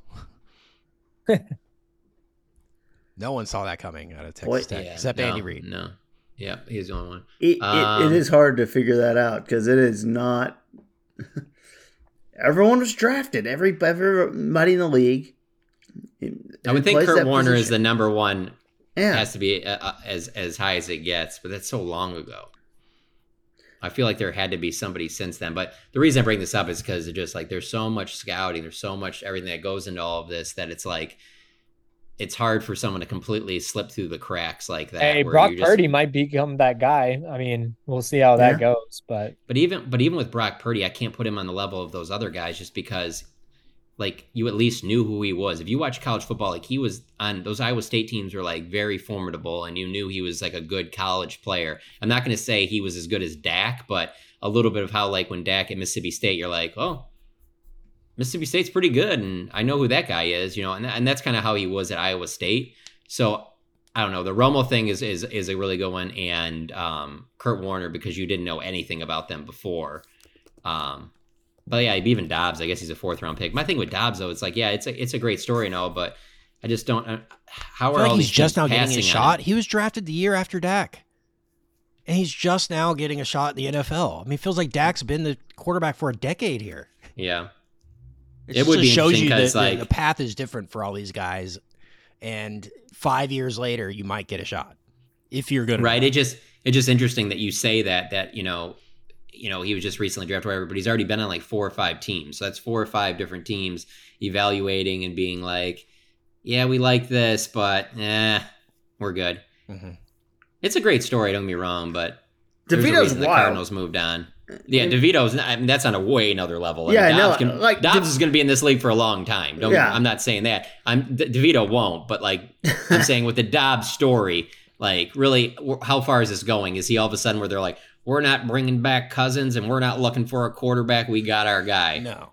No one saw that coming out of Texas Tech, except Andy Reid. No. Yeah, he's the only one. It is hard to figure that out because it is not. Everyone was drafted. Everybody in the league. I would think Kurt Warner is the number one. Yeah. Has to be as high as it gets, but that's so long ago. I feel like there had to be somebody since then. But the reason I bring this up is because it's just like there's so much scouting, there's so much everything that goes into all of this that it's like it's hard for someone to completely slip through the cracks like that. Hey, Brock Purdy might become that guy. I mean, we'll see how that goes. But even with Brock Purdy, I can't put him on the level of those other guys just because like you at least knew who he was. If you watch college football, like he was on those Iowa State teams were like very formidable and you knew he was like a good college player. I'm not going to say he was as good as Dak, but a little bit of how like when Dak at Mississippi State, you're like, oh, Mississippi State's pretty good, and I know who that guy is, and that's kind of how he was at Iowa State. So I don't know. The Romo thing is a really good one, and Kurt Warner, because you didn't know anything about them before. But yeah, even Dobbs, I guess he's a 4th-round pick. My thing with Dobbs, though, it's like, yeah, it's a great story and all, but I just don't. How are all he's these just now passing getting a on shot? him? He was drafted the year after Dak, and he's just now getting a shot in the NFL. I mean, it feels like Dak's been the quarterback for a decade here. Yeah, It would shows you that the path is different for all these guys, and 5 years later, you might get a shot if you're good. Right. It's just interesting that you say that he was just recently drafted, whatever, but he's already been on like 4 or 5 teams. So that's 4 or 5 different teams evaluating and being like, yeah, we like this, but we're good. Mm-hmm. It's a great story, don't get me wrong, but there's a reason the Cardinals moved on. Yeah, DeVito's, that's on a way another level. Yeah, Dobbs is going to be in this league for a long time. I'm not saying that. DeVito won't, but like I'm saying with the Dobbs story, like really, how far is this going? Is he all of a sudden where they're like, we're not bringing back Cousins and we're not looking for a quarterback, we got our guy? No.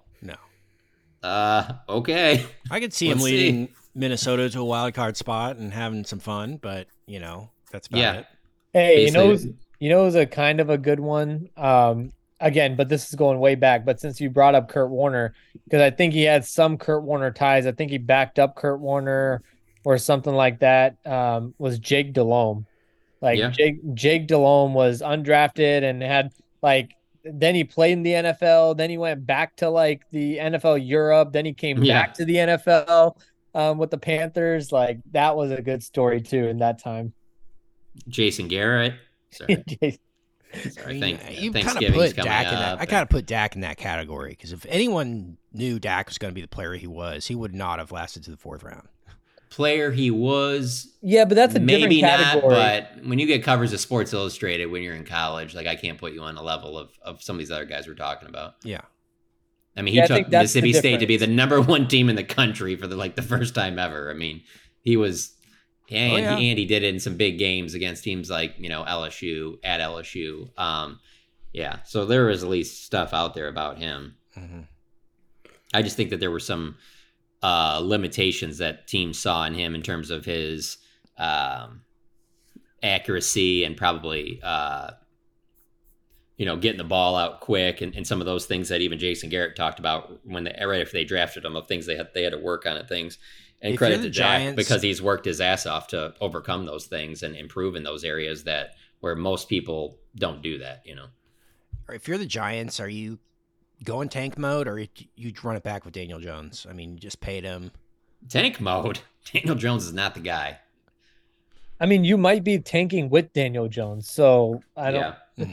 Okay. I could see him leading Minnesota to a wild card spot and having some fun, but that's about it. Hey, you know, it was a kind of a good one. Again, but this is going way back. But since you brought up Kurt Warner, because I think he had some Kurt Warner ties. I think he backed up Kurt Warner or something like that. Was Jake Delhomme. Jake Delhomme was undrafted and had then he played in the NFL. Then he went back to the NFL Europe. Then he came back to the NFL with the Panthers. Like that was a good story too in that time. Jason Garrett. Sorry. You kind of put Dak in that. I kind of put Dak in that category because if anyone knew Dak was going to be the player he was, he would not have lasted to the 4th round. Player he was, but that's a maybe different category. Not. But when you get covers of Sports Illustrated when you're in college, I can't put you on the level of some of these other guys we're talking about. Yeah, I mean, he took Mississippi State to be the number 1 team in the country for the first time ever. I mean, he was. And he did it in some big games against teams like, LSU, at LSU. So there is at least stuff out there about him. Mm-hmm. I just think that there were some limitations that teams saw in him in terms of his accuracy and probably, getting the ball out quick and some of those things that even Jason Garrett talked about right after they drafted him, of things they had to work on and things. And if credit to Dak because he's worked his ass off to overcome those things and improve in those areas where most people don't do that, Or if you're the Giants, are you going tank mode or you run it back with Daniel Jones? I mean, you just paid him. Tank mode? Daniel Jones is not the guy. I mean, you might be tanking with Daniel Jones, so I don't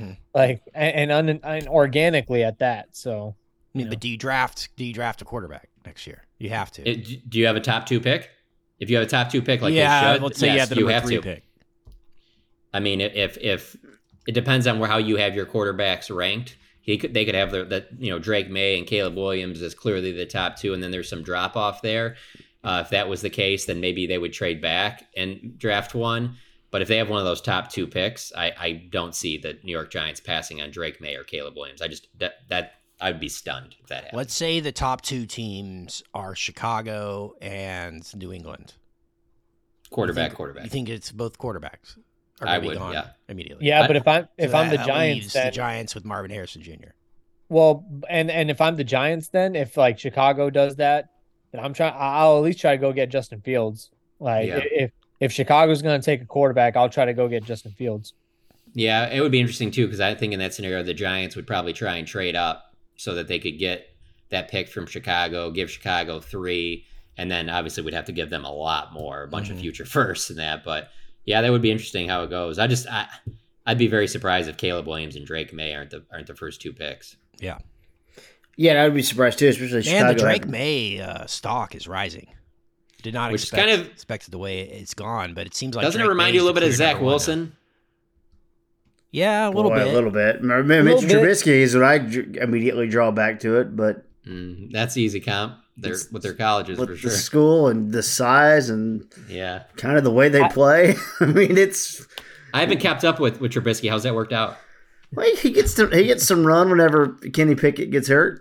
and organically at that. So, but do you draft a quarterback next year? You have to. Do you have a top 2 pick? If you have a top 2 pick, they should, let's say yes, you have to. Pick. I mean, if it depends on how you have your quarterbacks ranked. They could have Drake May and Caleb Williams as clearly the top 2, and then there's some drop off there. If that was the case, then maybe they would trade back and draft one. But if they have one of those top 2 picks, I don't see the New York Giants passing on Drake May or Caleb Williams. I'd be stunned if that happened. Let's say the top 2 teams are Chicago and New England. Quarterback. You think it's both quarterbacks? I would, immediately. Yeah, but if I'm the Giants, then the Giants with Marvin Harrison Jr. Well, and if I'm the Giants, then if Chicago does that, then I'll at least try to go get Justin Fields. If Chicago's going to take a quarterback, I'll try to go get Justin Fields. Yeah, it would be interesting too because I think in that scenario the Giants would probably try and trade up so that they could get that pick from Chicago, give Chicago 3, and then obviously we'd have to give them a lot more, a bunch of future firsts and that. But yeah, that would be interesting how it goes. I'd be very surprised if Caleb Williams and Drake May aren't the first 2 picks. Yeah. Yeah, I'd be surprised too, especially Chicago. And the Drake May stock is rising. Did not expect it the way it's gone, but it seems like doesn't it remind you a little bit of Zach Wilson? Yeah, a little bit. A little bit. Mitch Trubisky is what I immediately draw back to it, but that's easy comp. With their colleges with for sure. The school and the size and kind of the way they play. I mean, I haven't kept up with Trubisky. How's that worked out? Well, he gets some run whenever Kenny Pickett gets hurt.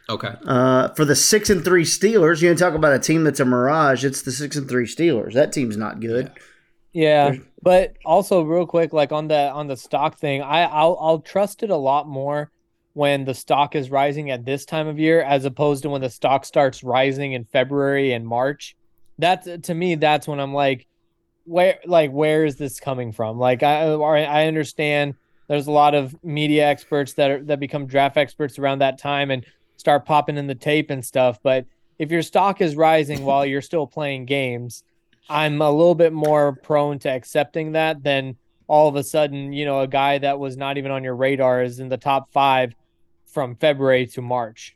Okay. For the 6-3 Steelers, you talk about a team that's a mirage. It's the 6-3 Steelers. That team's not good. Yeah, but also real quick, like on the stock thing, I'll trust it a lot more when the stock is rising at this time of year as opposed to when the stock starts rising in February and March. That's, to me, that's when I'm like, where is this coming from? Like I understand there's a lot of media experts that become draft experts around that time and start popping in the tape and stuff. But if your stock is rising while you're still playing games, I'm a little bit more prone to accepting that than all of a sudden, a guy that was not even on your radar is in the top 5 from February to March.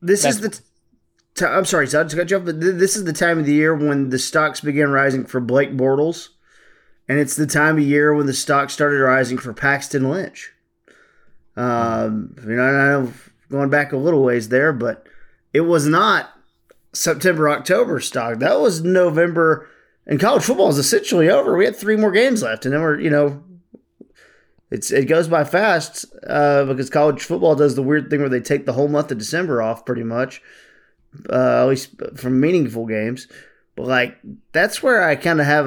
I'm sorry, Todd, to cut you off, but this is the time of the year when the stocks begin rising for Blake Bortles, and it's the time of year when the stocks started rising for Paxton Lynch. I know going back a little ways there, but it was not September, October stock. That was November, and college football is essentially over. We had 3 more games left, and then it goes by fast because college football does the weird thing where they take the whole month of December off pretty much, at least from meaningful games. But that's where I kind of have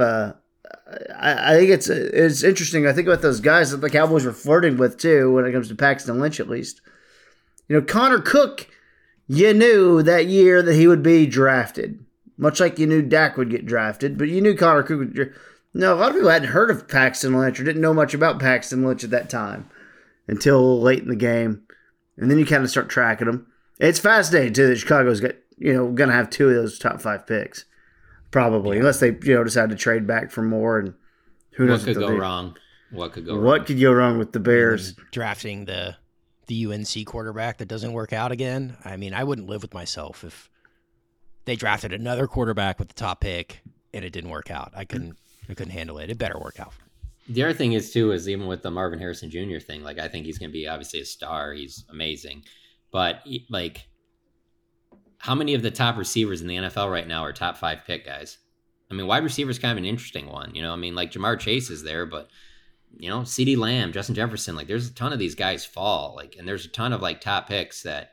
I think it's interesting. I think about those guys that the Cowboys were flirting with too when it comes to Paxton Lynch, at least. Connor Cook, you knew that year that he would be drafted, much like you knew Dak would get drafted, but you knew Connor Cook would. No, a lot of people hadn't heard of Paxton Lynch or didn't know much about Paxton Lynch at that time until late in the game, and then you kind of start tracking them. It's fascinating too that Chicago's got going to have 2 of those top 5 picks. Probably, unless they decide to trade back for more, and who knows what could go wrong. What could go wrong? What could go wrong with the Bears drafting the UNC quarterback that doesn't work out again? I mean, I wouldn't live with myself if they drafted another quarterback with the top pick and it didn't work out. I couldn't handle it. It better work out. The other thing is even with the Marvin Harrison Jr. thing, I think he's going to be obviously a star. He's amazing, but how many of the top receivers in the NFL right now are top 5 pick guys? I mean, wide receiver is kind of an interesting one. Jamar Chase is there, but, CeeDee Lamb, Justin Jefferson, there's a ton of these guys fall. And there's a ton of top picks that,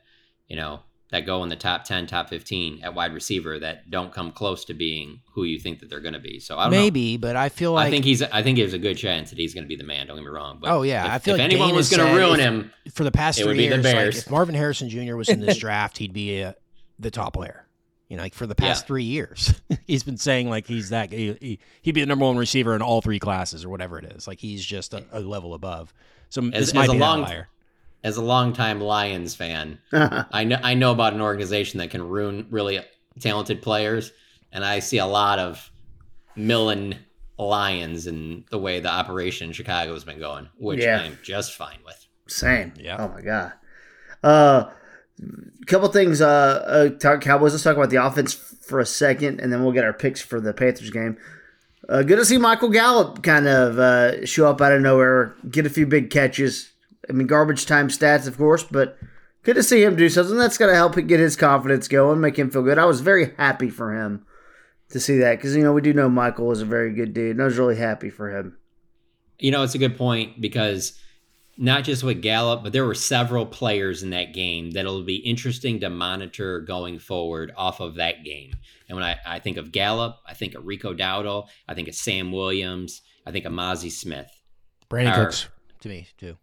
that go in the top 10, top 15 at wide receiver that don't come close to being who you think that they're going to be. So I don't know. But I feel like I think there's a good chance that he's going to be the man. Don't get me wrong. But I feel if like anyone was going to ruin him for the past 3 years, the Bears. If Marvin Harrison Jr. was in this draft, he'd be the top player. For the past 3 years, he's been saying he's that he'd be the number 1 receiver in all 3 classes or whatever it is. He's just a level above. So this might be an outlier. As a longtime Lions fan, I know about an organization that can ruin really talented players, and I see a lot of milling Lions in the way the operation in Chicago has been going, which I'm just fine with. Same. Yeah. Oh my God. Couple things. Cowboys. Let's talk about the offense for a second, and then we'll get our picks for the Panthers game. Good to see Michael Gallup kind of show up out of nowhere, get a few big catches. I mean, garbage time stats, of course, but good to see him do something. That's going to help him get his confidence going, make him feel good. I was very happy for him to see that because, we do know Michael is a very good dude, and I was really happy for him. It's a good point because not just with Gallup, but there were several players in that game that will be interesting to monitor going forward off of that game. And when I think of Gallup, I think of Rico Dowdle, I think of Sam Williams, I think of Mozzie Smith. Brandon Cooks to me, too.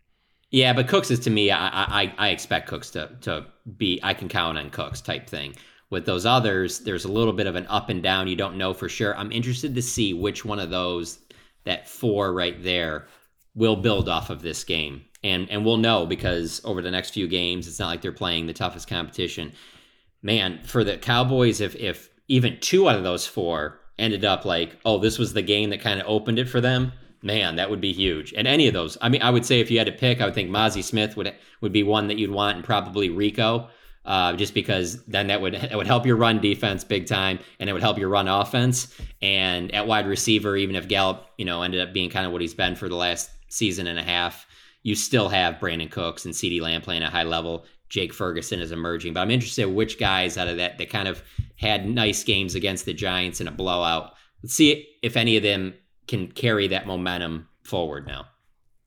Yeah, but Cooks is, to me, I expect Cooks to be, I can count on Cooks type thing. With those others, there's a little bit of an up and down. You don't know for sure. I'm interested to see which one of those, that 4 right there, will build off of this game. And we'll know because over the next few games, it's not like they're playing the toughest competition. Man, for the Cowboys, if even 2 out of those 4 ended up this was the game that kind of opened it for them, man, that would be huge. And any of those, I mean, I would say if you had to pick, I would think Mozzie Smith would be one that you'd want, and probably Rico, just because then it would help your run defense big time, and it would help your run offense. And at wide receiver, even if Gallup, ended up being kind of what he's been for the last season and a half, you still have Brandon Cooks and CeeDee Lamb playing at a high level. Jake Ferguson is emerging, but I'm interested in which guys out of that kind of had nice games against the Giants in a blowout. Let's see if any of them can carry that momentum forward now.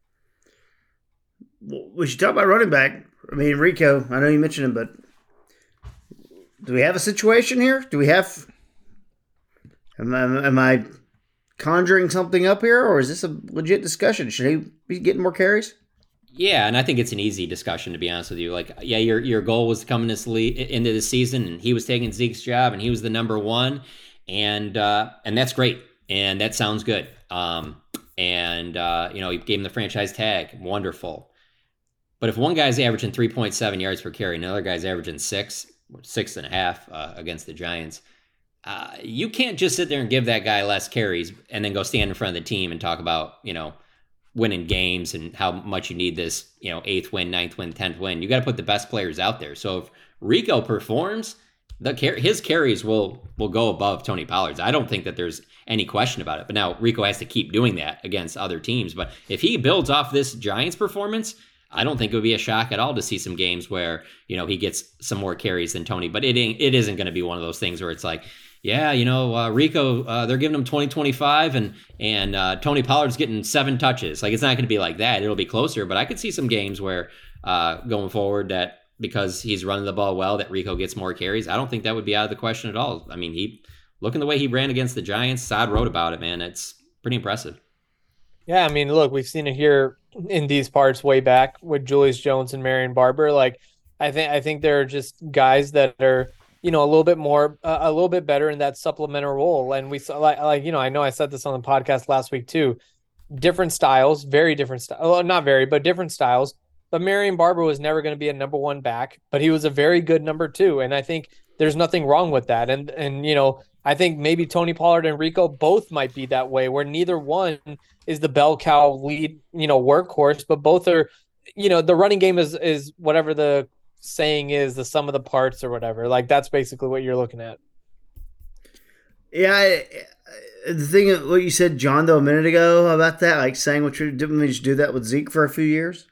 We should talk about running back. I mean, Rico, I know you mentioned him, but do we have a situation here? Do we have? Am I conjuring something up here, or is this a legit discussion? Should he be getting more carries? Yeah, and I think it's an easy discussion, to be honest with you. Like, yeah, your goal was to come into this season, and he was taking Zeke's job, and he was the number one, and that's great, and that sounds good. He gave him the franchise tag, wonderful. But if one guy's averaging 3.7 yards per carry, and another guy's averaging 6.5 against the Giants, you can't just sit there and give that guy less carries and then go stand in front of the team and talk about, winning games and how much you need this, 8th win, 9th win, 10th win. You got to put the best players out there. So if Rico performs, his carries will go above Tony Pollard's. I don't think that there's any question about it. But now Rico has to keep doing that against other teams. But if he builds off this Giants performance, I don't think it would be a shock at all to see some games where, he gets some more carries than Tony. But it isn't going to be one of those things where it's like, yeah, Rico, they're giving him 20-25 and Tony Pollard's getting 7 touches. Like, it's not going to be like that. It'll be closer, but I could see some games where going forward that because he's running the ball well, that Rico gets more carries. I don't think that would be out of the question at all. I mean, looking the way he ran against the Giants, Saad wrote about it, man. It's pretty impressive. Yeah, I mean, look, we've seen it here in these parts way back with Julius Jones and Marion Barber. Like, I think they're just guys that are, a little bit better in that supplemental role. And we saw I know I said this on the podcast last week too, different styles, very different styles. Well, not very, but different styles. But Marion Barber was never going to be a number 1 back, but he was a very good number 2. And I think there's nothing wrong with that. And I think maybe Tony Pollard and Rico both might be that way, where neither one is the bell cow lead, workhorse, but both are, the running game is whatever the saying is, the sum of the parts or whatever. Like, that's basically what you're looking at. Yeah, the thing, what you said, John, though, a minute ago about that, like saying didn't we just do that with Zeke for a few years?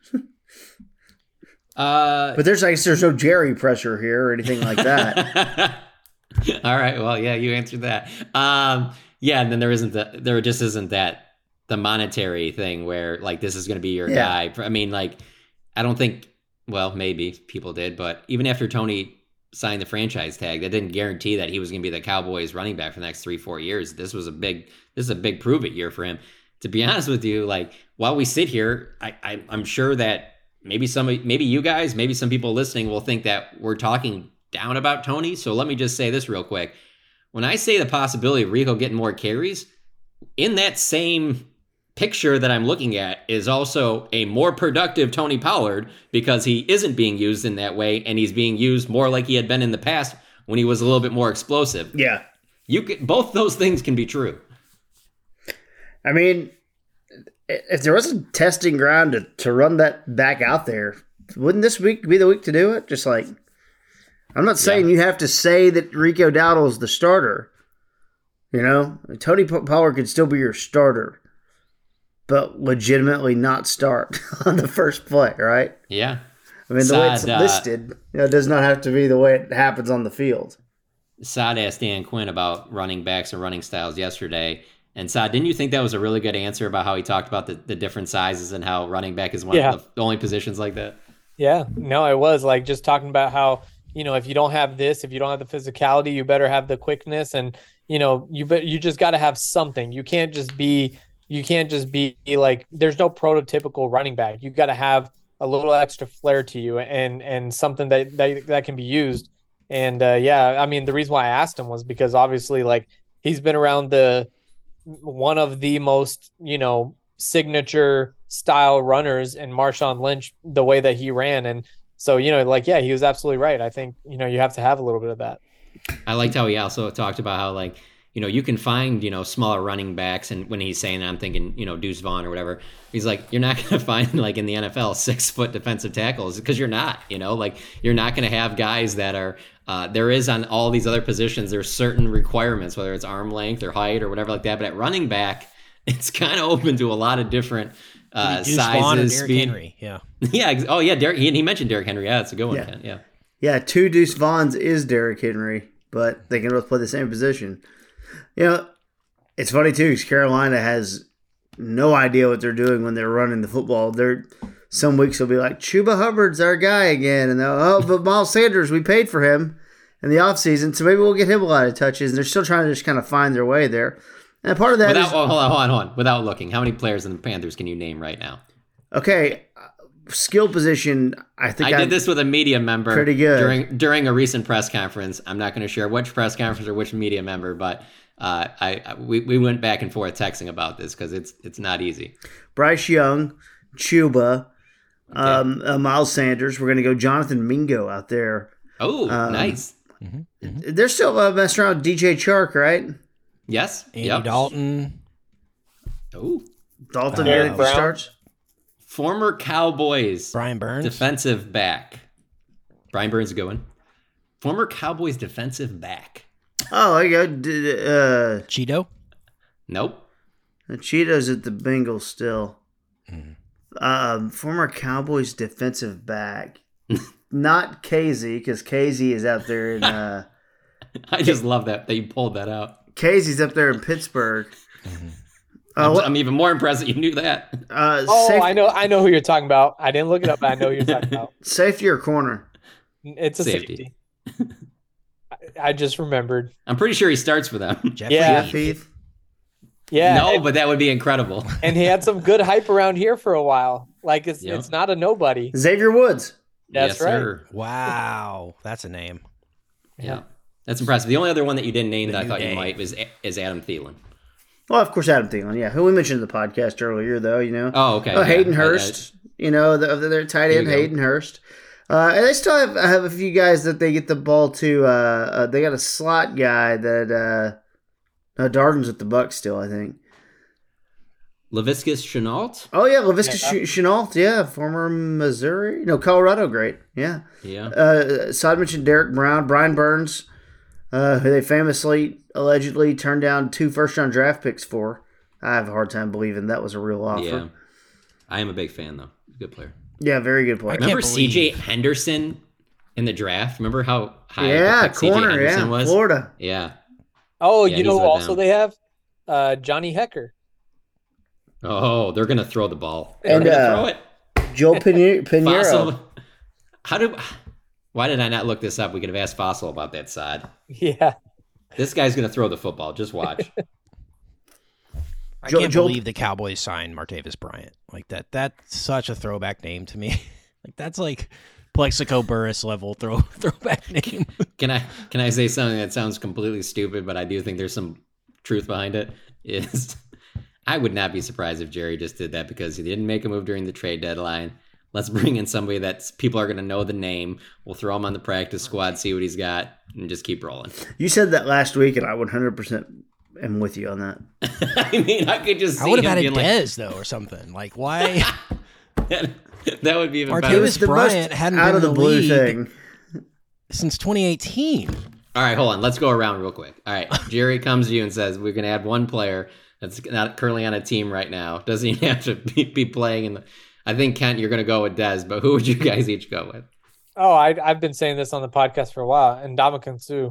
But there's no Jerry pressure here or anything like that. All right, well, yeah, you answered that. And then there just isn't that the monetary thing where like this is going to be your guy. I mean, like, I don't think. Well, maybe people did, but even after Tony signed the franchise tag, that didn't guarantee that he was going to be the Cowboys running back for the next 3-4 years. This is a big prove it year for him. To be honest with you, like, while we sit here, I'm sure that maybe you guys, maybe some people listening will think that we're talking down about Tony. So let me just say this real quick. When I say the possibility of Rico getting more carries, in that same picture that I'm looking at is also a more productive Tony Pollard, because he isn't being used in that way and he's being used more like he had been in the past when he was a little bit more explosive. Yeah. Both those things can be true. I mean, if there was a testing ground to run that back out there, wouldn't this week be the week to do it? Just like, I'm not saying you have to say that Rico Dowdle's the starter. Tony Pollard could still be your starter, but legitimately not start on the first play, right? Yeah. I mean, the way it's listed, it does not have to be the way it happens on the field. Saad asked Dan Quinn about running backs and running styles yesterday. And Saad, didn't you think that was a really good answer about how he talked about the different sizes and how running back is one of the only positions like that? Yeah. No, it was like just talking about how, if you don't have this, if you don't have the physicality, you better have the quickness. And, you just got to have something. You can't just be like, there's no prototypical running back. You got to have a little extra flair to you and something that can be used. And I mean, the reason why I asked him was because obviously, like, he's been around one of the most, signature style runners in Marshawn Lynch, the way that he ran. And so, he was absolutely right. I think, you have to have a little bit of that. I liked how he also talked about how, like, you can find, smaller running backs. And when he's saying that, I'm thinking, Deuce Vaughn or whatever. He's like, you're not going to find, like, in the NFL, 6-foot defensive tackles, because you're not, like, you're not going to have guys that are, there is on all these other positions, there's certain requirements, whether it's arm length or height or whatever like that. But at running back, it's kind of open to a lot of different sizes. Derrick Henry, yeah. Yeah. Oh, yeah. He mentioned Derrick Henry. Yeah, that's a good one, Ken. Yeah. Yeah, 2 Deuce Vaughns is Derrick Henry, but they can both play the same position. It's funny, too, because Carolina has no idea what they're doing when they're running the football. Some weeks they'll be like, Chuba Hubbard's our guy again. And they'll, but Miles Sanders, we paid for him. in the offseason, so maybe we'll get him a lot of touches. And they're still trying to just kind of find their way there. And part of that hold on. Without looking, how many players in the Panthers can you name right now? Okay, skill position, I think I did this with a media member pretty good during a recent press conference. I'm not going to share which press conference or which media member, but we went back and forth texting about this because it's not easy. Bryce Young, Chuba, Miles Sanders. We're going to go Jonathan Mingo out there. Oh, nice. They're still messing around with DJ Chark, right? Yes. Andy Dalton. Oh, Dalton getting the starts. Former Cowboys Brian Burns, defensive back. Brian Burns is going. Former Cowboys defensive back. Oh, there you go. Cheeto? Nope. Cheeto's at the Bengals still. Former Cowboys defensive back. Not Casey, because Casey is out there in... I just love that you pulled that out. Casey's up there in Pittsburgh. I'm even more impressed that you knew that. I know who you're talking about. I didn't look it up, but I know who you're talking about. Safety or corner? It's a safety. I just remembered. I'm pretty sure he starts for them. Jeff Heath. Yeah. No, but that would be incredible. And he had some good hype around here for a while. Like it's not a nobody. Xavier Woods. That's right. Sir. Wow, that's a name. Yeah. That's impressive. The only other one that you didn't name that I thought you might is Adam Thielen. Well, of course, Adam Thielen, who we mentioned in the podcast earlier, though, Oh, okay. Hayden Hurst, their tight end, Hayden Hurst. And they still have a few guys that they get the ball to. They got a slot guy that Darden's with the Bucs still, I think. Laviska Shenault? Oh, yeah, Laviska Shenault, former Colorado great, yeah. Sod mentioned Derek Brown, Brian Burns, who they famously, allegedly turned down 2 first-round draft picks for. I have a hard time believing that was a real offer. Yeah. I am a big fan, though. Good player. Yeah, very good player. Remember C.J. Henderson in the draft? Remember how high C.J. Henderson was? Florida. Yeah. Oh, you know who also they have? Johnny Hecker. Oh, they're going to throw the ball. And throw it. Joe Pinheiro. Why did I not look this up? We could have asked Fossil about that side. Yeah. This guy's going to throw the football. Just watch. I can't believe the Cowboys signed Martavis Bryant. Like that's such a throwback name to me. Like that's like Plexico Burris level throwback name. Can I say something that sounds completely stupid, but I do think there's some truth behind it? Is I would not be surprised if Jerry just did that because he didn't make a move during the trade deadline. Let's bring in somebody that people are going to know the name. We'll throw him on the practice squad, see what he's got, and just keep rolling. You said that last week, and I 100% am with you on that. I mean, I could just see I would have him added Dez, though, or something. Like, why? that would be even Martavis better. Bryant hadn't out been of the blue thing since 2018. All right, hold on. Let's go around real quick. All right, Jerry comes to you and says, we're going to add one player that's not currently on a team right now. Doesn't even have to be playing in the... I think, Kent, you're going to go with Dez, but who would you guys each go with? Oh, I've been saying this on the podcast for a while, and Ndamukong Suh.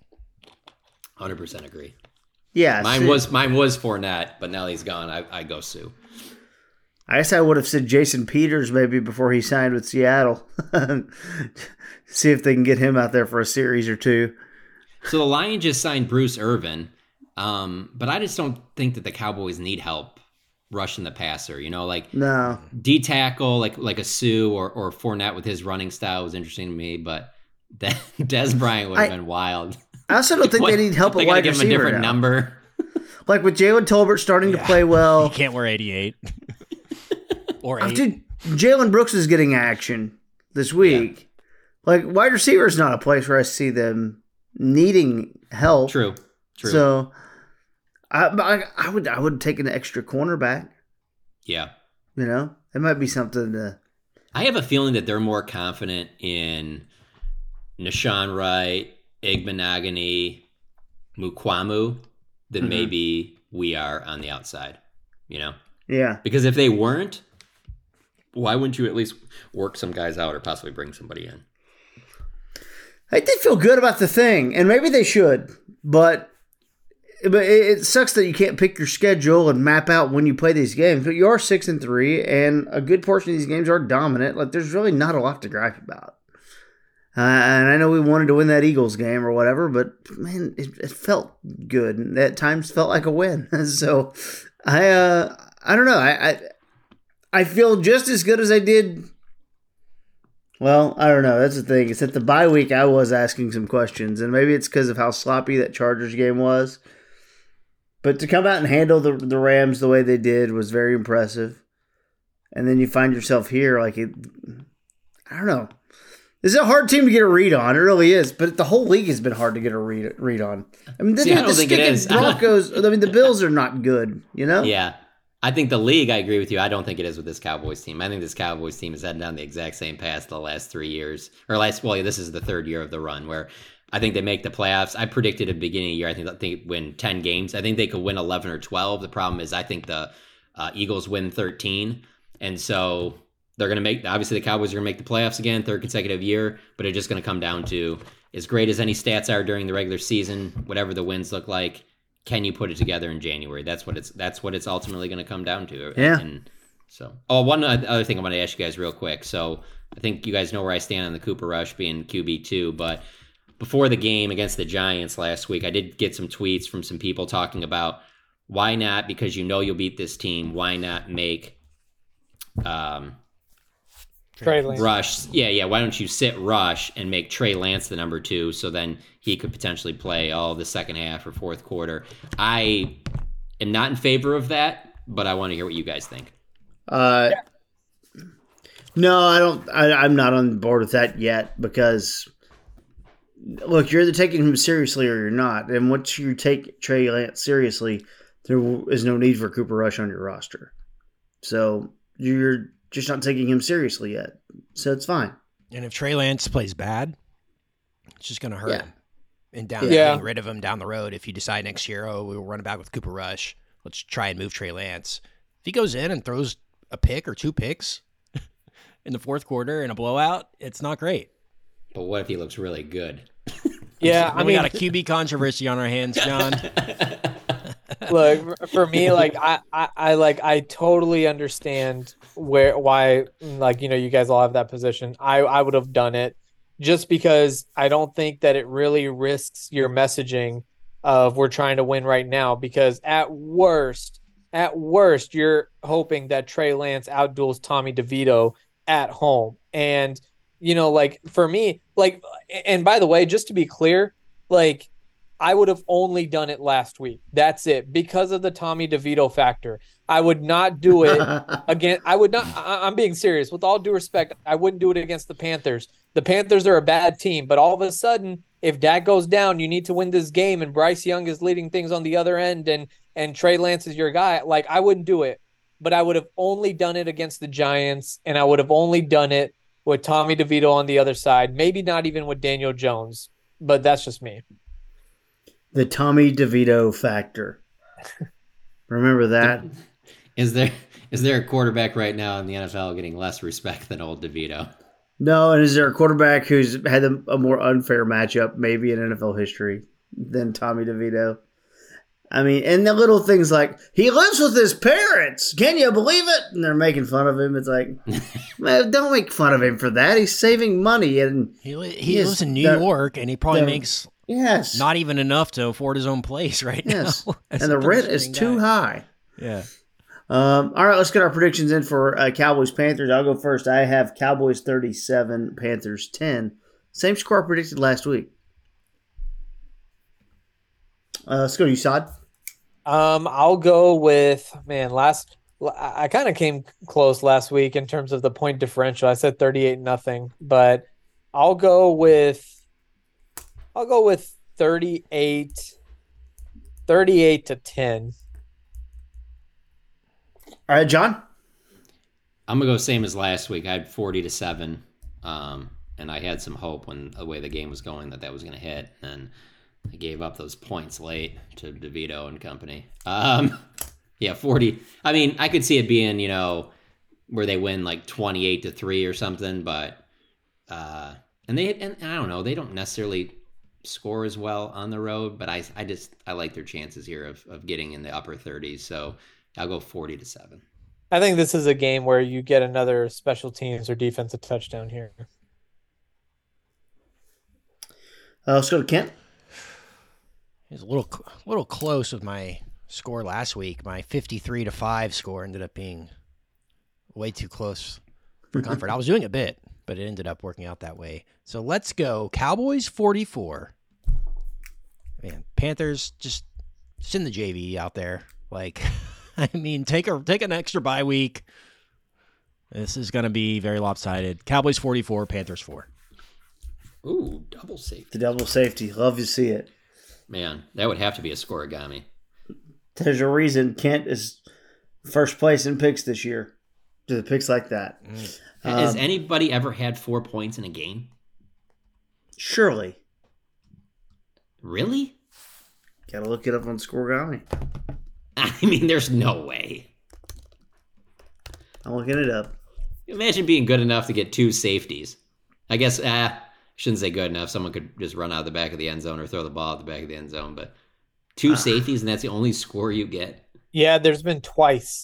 100% agree. Yeah. Mine was Fournette, but now he's gone. I go Suh. I guess I would have said Jason Peters maybe before he signed with Seattle. See if they can get him out there for a series or two. So the Lions just signed Bruce Irvin, but I just don't think that the Cowboys need help rushing the passer, like no D tackle, like a Suh or Fournette with his running style was interesting to me, but Dez Bryant would have been wild. I also don't think they need help at wide receiver. Give him a different number, like with Jalen Tolbert starting to play well. He can't wear 88 or 8. Dude, Jalen Brooks is getting action this week. Yeah. Like wide receiver is not a place where I see them needing help. True. So. I would take an extra cornerback. Yeah. It might be something to... I have a feeling that they're more confident in Nashawn Wright, Igbenogany, Mukwamu than maybe we are on the outside, Yeah. Because if they weren't, why wouldn't you at least work some guys out or possibly bring somebody in? I did feel good about the thing, and maybe they should, but it sucks that you can't pick your schedule and map out when you play these games. But you are 6-3, and a good portion of these games are dominant. Like there's really not a lot to gripe about. And I know we wanted to win that Eagles game or whatever, but man, it felt good. And at times felt like a win. So I don't know. I feel just as good as I did. Well, I don't know. That's the thing. It's at the bye week I was asking some questions, and maybe it's because of how sloppy that Chargers game was. But to come out and handle the Rams the way they did was very impressive. And then you find yourself here I don't know. This is a hard team to get a read on. It really is. But the whole league has been hard to get a read on. I mean, I don't think it is. Broncos, I mean, the Bills are not good, you know? Yeah. I think the league, I agree with you. I don't think it is with this Cowboys team. I think this Cowboys team is heading down the exact same path the last 3 years. This is the third year of the run where I think they make the playoffs. I predicted at the beginning of the year, I think they win 10 games. I think they could win 11 or 12. The problem is I think the Eagles win 13. And so they're going to obviously the Cowboys are going to make the playoffs again, third consecutive year, but it's just going to come down to, as great as any stats are during the regular season, whatever the wins look like, can you put it together in January? That's what it's ultimately going to come down to. Yeah. And so, one other thing I want to ask you guys real quick. So I think you guys know where I stand on the Cooper Rush being QB2, but before the game against the Giants last week, I did get some tweets from some people talking about why not, because you know you'll beat this team, why not make Trey Lance. Rush. Yeah. Why don't you sit Rush and make Trey Lance the number 2 so then he could potentially play all the second half or fourth quarter? I am not in favor of that, but I want to hear what you guys think. No, I don't. I'm not on board with that yet because, look, you're either taking him seriously or you're not. And once you take Trey Lance seriously, there is no need for Cooper Rush on your roster. So you're just not taking him seriously yet. So it's fine. And if Trey Lance plays bad, it's just going to hurt him. And getting rid of him down the road, if you decide next year, we'll run it back with Cooper Rush, let's try and move Trey Lance. If he goes in and throws a pick or 2 picks in the fourth quarter in a blowout, it's not great. But what if he looks really good? Yeah, we got a QB controversy on our hands, John. Look, for me, I totally understand why you guys all have that position. I would have done it just because I don't think that it really risks your messaging of we're trying to win right now, because at worst, you're hoping that Trey Lance outduels Tommy DeVito at home. And, for me, and by the way, just to be clear, I would have only done it last week. That's it. Because of the Tommy DeVito factor. I would not do it again. I'm being serious. With all due respect, I wouldn't do it against the Panthers. The Panthers are a bad team, but all of a sudden, if Dak goes down, you need to win this game, and Bryce Young is leading things on the other end, and Trey Lance is your guy. I wouldn't do it, but I would have only done it against the Giants, and I would have only done it with Tommy DeVito on the other side. Maybe not even with Daniel Jones, but that's just me. The Tommy DeVito factor. Remember that? Is there a quarterback right now in the NFL getting less respect than old DeVito? No, and is there a quarterback who's had a more unfair matchup maybe in NFL history than Tommy DeVito? I mean, and the little things like, he lives with his parents. Can you believe it? And they're making fun of him. It's like, man, don't make fun of him for that. He's saving money. And he lives in New York, and he probably makes not even enough to afford his own place right now. And the rent is too high. Yeah. All right, let's get our predictions in for Cowboys-Panthers. I'll go first. I have Cowboys 37, Panthers 10. Same score I predicted last week. Let's go to you, Saad. I'll go with, I kind of came close last week in terms of the point differential. I said 38-0, but I'll go with 38-10. All right, John. I'm gonna go same as last week. I had 40-7, and I had some hope when the way the game was going that was gonna hit, and I gave up those points late to DeVito and company. 40. I mean, I could see it being, where they win 28-3 or something, but and I don't know, they don't necessarily score as well on the road, but I like their chances here of getting in the upper 30s. So I'll go 40-7. I think this is a game where you get another special teams or defensive touchdown here. Let's go to Kent. It was a little close with my score last week. My 53-5 score ended up being way too close for comfort. I was doing a bit, but it ended up working out that way. So let's go Cowboys 44. Man, Panthers just send the JV out there. Like, I mean, take an extra bye week. This is going to be very lopsided. Cowboys 44, Panthers 4. Ooh, double safety. The double safety. Love to see it. Man, that would have to be a scoregami. There's a reason Kent is first place in picks this year. To the picks like that. Has anybody ever had 4 points in a game? Surely. Really? Gotta look it up on Scoregami. I mean, there's no way. I'm looking it up. Imagine being good enough to get 2 safeties. I guess, shouldn't say good enough. Someone could just run out of the back of the end zone or throw the ball out the back of the end zone. But 2 safeties, and that's the only score you get? Yeah, there's been twice.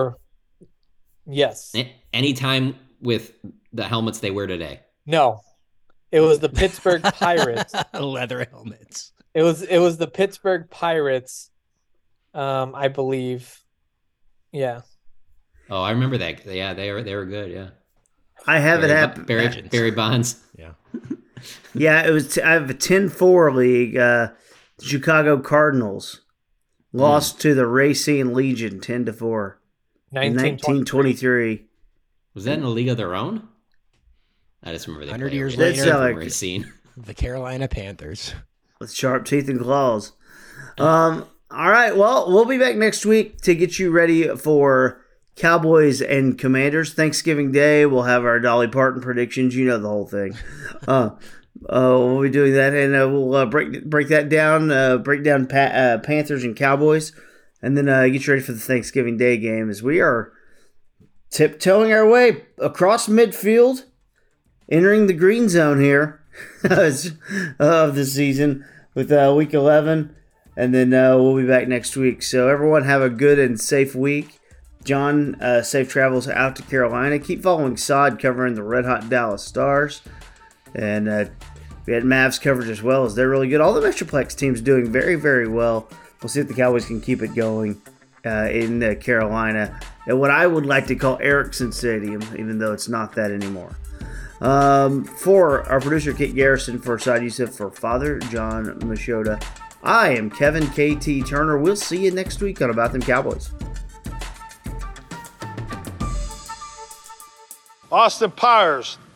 Yes. Anytime with the helmets they wear today? No. It was the Pittsburgh Pirates. Leather helmets. It was the Pittsburgh Pirates, I believe. Yeah. Oh, I remember that. Yeah, they were good. Yeah. I have it happen. Barry Bonds. Yeah. Yeah, it was. I have a 10-4 league. The Chicago Cardinals lost to the Racine Legion 10-4. 1923. Was that in a league of their own? I just remember they 100 played years later. Racine. The Carolina Panthers. With sharp teeth and claws. All right, well, we'll be back next week to get you ready for Cowboys and Commanders. Thanksgiving Day, we'll have our Dolly Parton predictions. You know the whole thing. We'll be doing that, and we'll break that down, break down Panthers and Cowboys, and then get you ready for the Thanksgiving Day game as we are tiptoeing our way across midfield, entering the green zone here of the season with Week 11, and then we'll be back next week. So everyone have a good and safe week. John, safe travels out to Carolina. Keep following Sod covering the Red Hot Dallas Stars. And we had Mavs coverage as well, as they're really good. All the Metroplex teams doing very, very well. We'll see if the Cowboys can keep it going in Carolina at what I would like to call Erickson Stadium, even though it's not that anymore. For our producer, Kit Garrison, for Side Youssef, for Father John Machota, I am Kevin KT Turner. We'll see you next week on About Them Cowboys. Austin Powers,